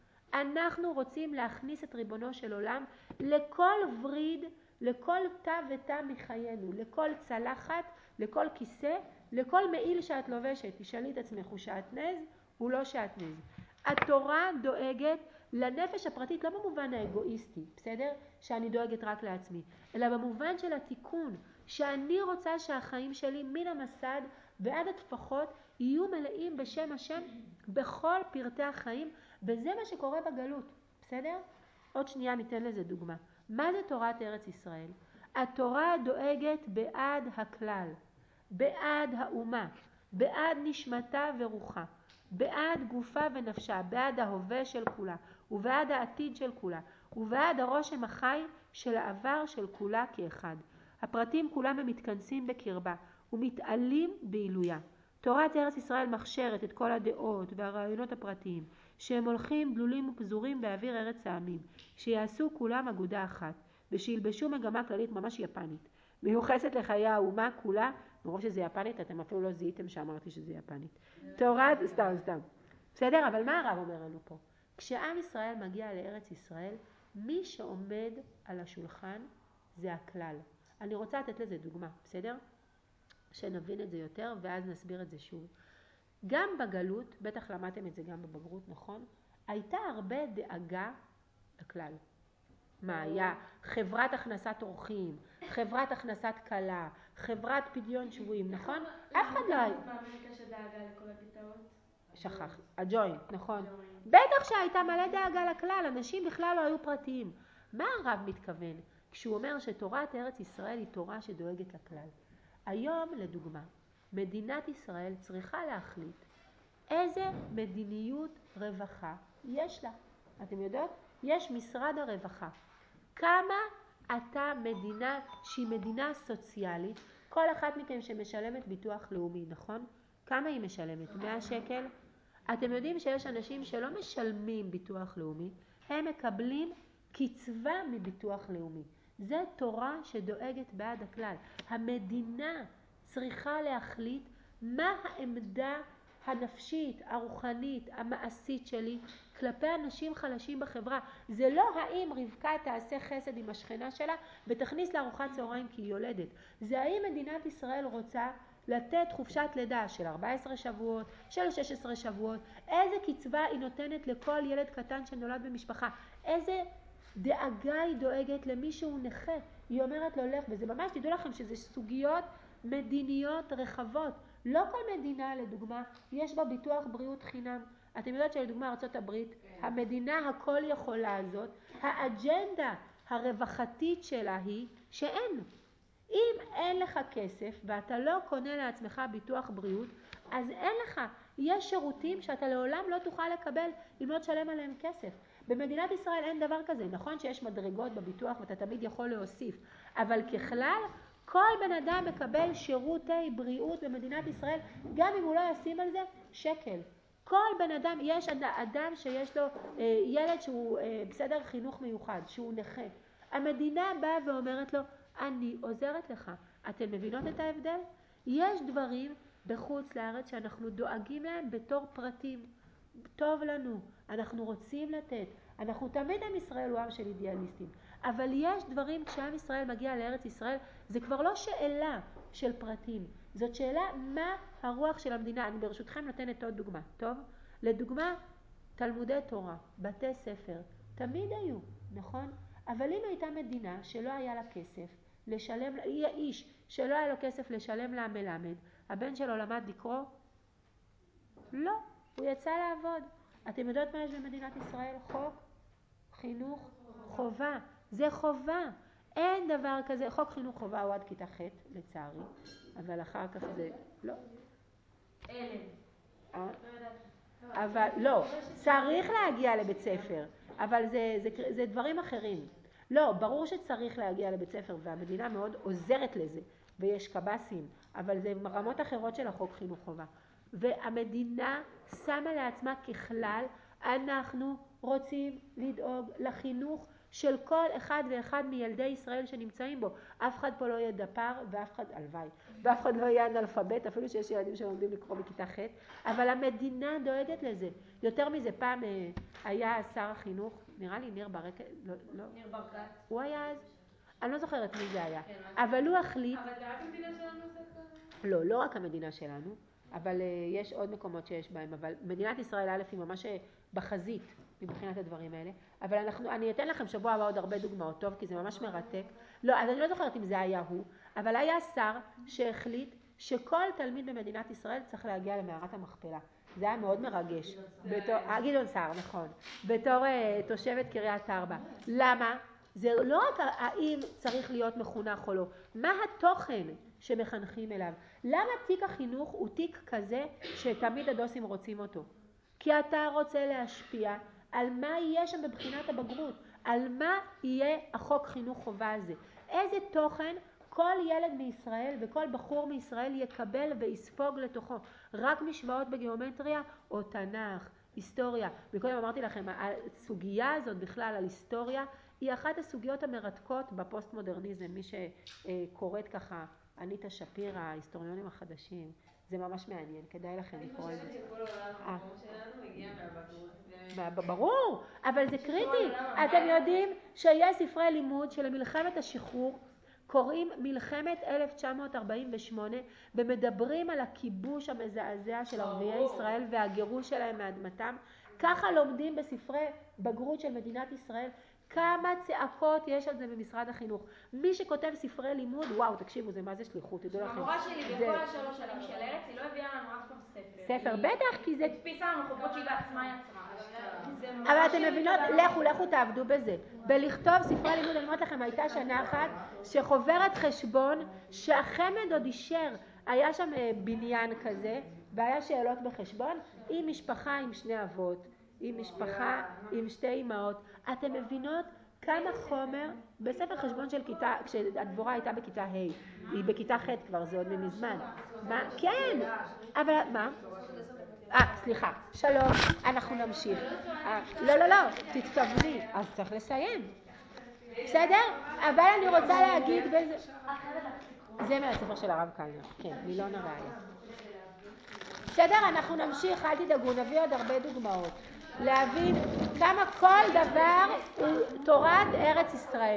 אנחנו רוצים להכניס את ריבונו של עולם לכל וריד, לכל תא ותא מחיינו, לכל צלחת, לכל כיסא, לכל מעיל שאת לובשת. תשאלי את עצמך, הוא שעטנז? הוא לא שעטנז. התורה דואגת לנפש הפרטית, לא במובן האגואיסטי, בסדר? שאני דואגת רק לעצמי, אלא במובן של התיקון, שאני רוצה שהחיים שלי מן המסד ועד הטפחות יהיו מלאים בשם השם בכל פרטי החיים, וזה מה שקורה בגלות, בסדר? עוד שנייה ניתן לזה דוגמה. מה זה תורת ארץ ישראל? התורה דואגת בעד הכלל, בעד האומה, בעד נשמתה ורוחה, בעד גופה ונפשה, בעד ההווה של כולה, ובעד העתיד של כולה, ובעד הרושם החי של העבר של כולה כאחד. הפרטים כולם הם מתכנסים בקרבה ומתעלים בעילויה. תורת ארץ ישראל מכשרת את כל הדעות והרעיונות הפרטיים, שהם הולכים דלולים ופזורים באוויר ארץ העמים, שיעשו כולם אגודה אחת, ושילבשו מגמה כללית ממש יפנית, מיוחסת לחיי האומה כולה. מרוב שזה יפנית, אתם אפילו לא זיהיתם שאמרתי שזה יפנית. תורת, סתם. בסדר, אבל מה הרב אומר לנו פה? כשעם ישראל מגיע לארץ ישראל, מי שעומד על השולחן זה הכלל. אני רוצה לתת לזה דוגמה, בסדר? שנבין את זה יותר, ואז נסביר את זה שוב. גם בגלות, בטח למדתם את זה גם בבגרות, נכון? הייתה הרבה דאגה לכלל. מה היה? חברת הכנסת אורחים, חברת הכנסת קלה, חברת פדיון שבויים, נכון? אף אחד לא היה. באמריקה שדאגה לכל הכיתות? שכח, הג'וינט, נכון. בטח שהייתה מלא דאגה לכלל, אנשים בכלל לא היו פרטיים. מה הרב מתכוון כשהוא אומר שתורת ארץ ישראל היא תורה שדואגת לכלל? היום, לדוגמה, מדינת ישראל צריכה להחליט איזה מדיניות רווחה יש לה. אתם יודעות? יש משרד הרווחה. כמה אתה מדינה שהיא מדינה סוציאלית, כל אחת מכם שמשלמת ביטוח לאומי, נכון? כמה היא משלמת? 100 שקל? אתם יודעים שיש אנשים שלא משלמים ביטוח לאומי, הם מקבלים קצבה מביטוח לאומי. זה תורה שדואגת בעד הכלל. המדינה צריכה להחליט מה העמדה הנפשית, הרוחנית, המעשית שלי כלפי אנשים חלשים בחברה. זה לא האם רבקה תעשה חסד עם השכנה שלה ותכניס לארוחת צהריים כי היא יולדת. זה האם מדינת ישראל רוצה לתת חופשת לידה של 14 שבועות, של 16 שבועות, איזה קצבה היא נותנת לכל ילד קטן שנולד במשפחה, איזה דאגה היא דואגת למי שהוא נכה. היא אומרת לו לך, וזה ממש, תדעו לכם שזה סוגיות מדיניות רחבות. לא כל מדינה, לדוגמה, יש בה ביטוח בריאות חינם. אתם יודעות שלדוגמה ארצות הברית, המדינה הכל יכולה הזאת, האג'נדה הרווחתית שלה היא שאין. אם אין לך כסף ואתה לא קונה לעצמך ביטוח בריאות, אז אין לך. יש שירותים שאתה לעולם לא תוכל לקבל אם לא תשלם עליהם כסף. במדינת ישראל אין דבר כזה. נכון שיש מדרגות בביטוח ואתה תמיד יכול להוסיף, אבל ככלל כל בן אדם מקבל שירותי בריאות במדינת ישראל, גם אם הוא לא ישים על זה שקל. כל בן אדם, יש אדם שיש לו ילד שהוא בסדר חינוך מיוחד, שהוא נכה. המדינה באה ואומרת לו, אני עוזרת לך. אתם מבינות את ההבדל? יש דברים בחוץ לארץ שאנחנו דואגים להם בתור פרטים. טוב לנו, אנחנו רוצים לתת. אנחנו תמיד עם ישראל הוא עם של אידיאליסטים. אבל יש דברים, כשעם ישראל מגיע לארץ ישראל, זה כבר לא שאלה של פרטים. זאת שאלה מה הרוח של המדינה. אני ברשותכם נותנת עוד דוגמה. טוב? לדוגמה, תלמודי תורה, בתי ספר, תמיד היו, נכון? אבל אם הייתה מדינה שלא היה לה כסף לשלם, היא האיש שלא היה לו כסף לשלם לה מלמד, הבן שלו למד לקרוא? לא, הוא יצא לעבוד. אתם יודעות מה יש במדינת ישראל? חוק חינוך חובה. זה חובה. אין דבר כזה. חוק חינוך חובה הוא עד כיתה ח' לצערי, אבל אחר כך זה לא. אבל לא, צריך להגיע לבית ספר, אבל זה דברים אחרים. לא, ברור שצריך להגיע לבית ספר והמדינה מאוד עוזרת לזה ויש קב"סים, אבל זה רמות אחרות של החוק חינוך חובה. והמדינה שמה לעצמה ככלל, אנחנו רוצים לדאוג לחינוך של כל אחד ואחד מילדי ישראל שנמצאים בו. אף אחד פה לא יהיה דפר ואף אחד, הלוואי, ואף אחד לא יהיה אנאלפבית, אפילו שיש ילדים שלומדים לקרוא בכיתה ח', אבל המדינה דואגת לזה. יותר מזה, פעם היה שר החינוך, נראה לי ניר ברקת, לא, ניר ברקת. הוא היה אז, אני לא זוכרת מי זה היה, אבל הוא החליט. אבל זה רק המדינה שלנו עושה כזה? לא, לא רק המדינה שלנו, אבל יש עוד מקומות שיש בהם, אבל מדינת ישראל א' היא ממש בחזית מבחינת הדברים האלה, אבל אני אתן לכם שבוע הבא עוד הרבה דוגמאות, טוב? כי זה ממש מרתק. לא, אז אני לא זוכרת אם זה היה הוא, אבל היה שר שהחליט שכל תלמיד במדינת ישראל צריך להגיע למערת המכפלה. זה היה מאוד מרגש. גדעון סער, נכון. בתור תושבת קריית ארבע. למה? זה לא רק האם צריך להיות מחונך או לא, מה התוכן שמחנכים אליו. למה תיק החינוך הוא תיק כזה שתמיד הדוסים רוצים אותו? כי אתה רוצה להשפיע על מה יהיה שם בבחינת הבגרות, על מה יהיה החוק חינוך חובה הזה. איזה תוכן כל ילד מישראל וכל בחור מישראל יקבל ויספוג לתוכו. רק משוואות בגיאומטריה או תנ"ך, היסטוריה. מקודם אמרתי לכם, הסוגיה הזאת בכלל על היסטוריה היא אחת הסוגיות המרתקות בפוסט-מודרניזם. מי שקוראת ככה, אניטה שפירא, ההיסטוריונים החדשים, זה ממש מעניין, כדאי לכם לקרוא את זה. אני חושבת שכל העולם המקום שלנו הגיע מהבגרות. ברור, אבל זה קריטי. אתם יודעים שיש ספרי לימוד של מלחמת השחרור, קוראים מלחמת 1948, ומדברים על הכיבוש המזעזע של ערביי ישראל והגירוש שלהם מאדמתם. ככה לומדים בספרי בגרות של מדינת ישראל. כמה צעקות יש על זה במשרד החינוך. מי שכותב ספרי לימוד, וואו, תקשיבו, זה מה זה שליחות, תדעו לכם. המורה שלי בכל 3 שנים של ארץ, היא לא הביאה לנו אף פעם ספר. ספר, בטח, כי זה... הדפיסה לנו חוקות שהיא בעצמה יצרה. אבל אתם מבינות, לכו תעבדו בזה. בלכתוב ספרי לימוד, אני אומרת לכם, הייתה שנה אחת שחוברת חשבון שהחמד עוד אישר. היה שם בניין כזה, והיה שאלות בחשבון, עם משפחה עם 2 אבות, עם משפחה עם 2 אמהות. אתם מבינות כמה חומר בספר חשבון של כיתה, כשהדבורה הייתה בכיתה ה', היא בכיתה ח' כבר, זה עוד מזמן. מה? כן, אבל מה? סליחה, שלום, אנחנו נמשיך. לא, תתכווני, אז צריך לסיים. בסדר? אבל אני רוצה להגיד בזה... זה מהספר של הרב קלנר, כן, מילון הראיה. בסדר, אנחנו נמשיך, אל תדאגו, נביא עוד הרבה דוגמאות. להבין כמה כל דבר הוא תורת ארץ ישראל.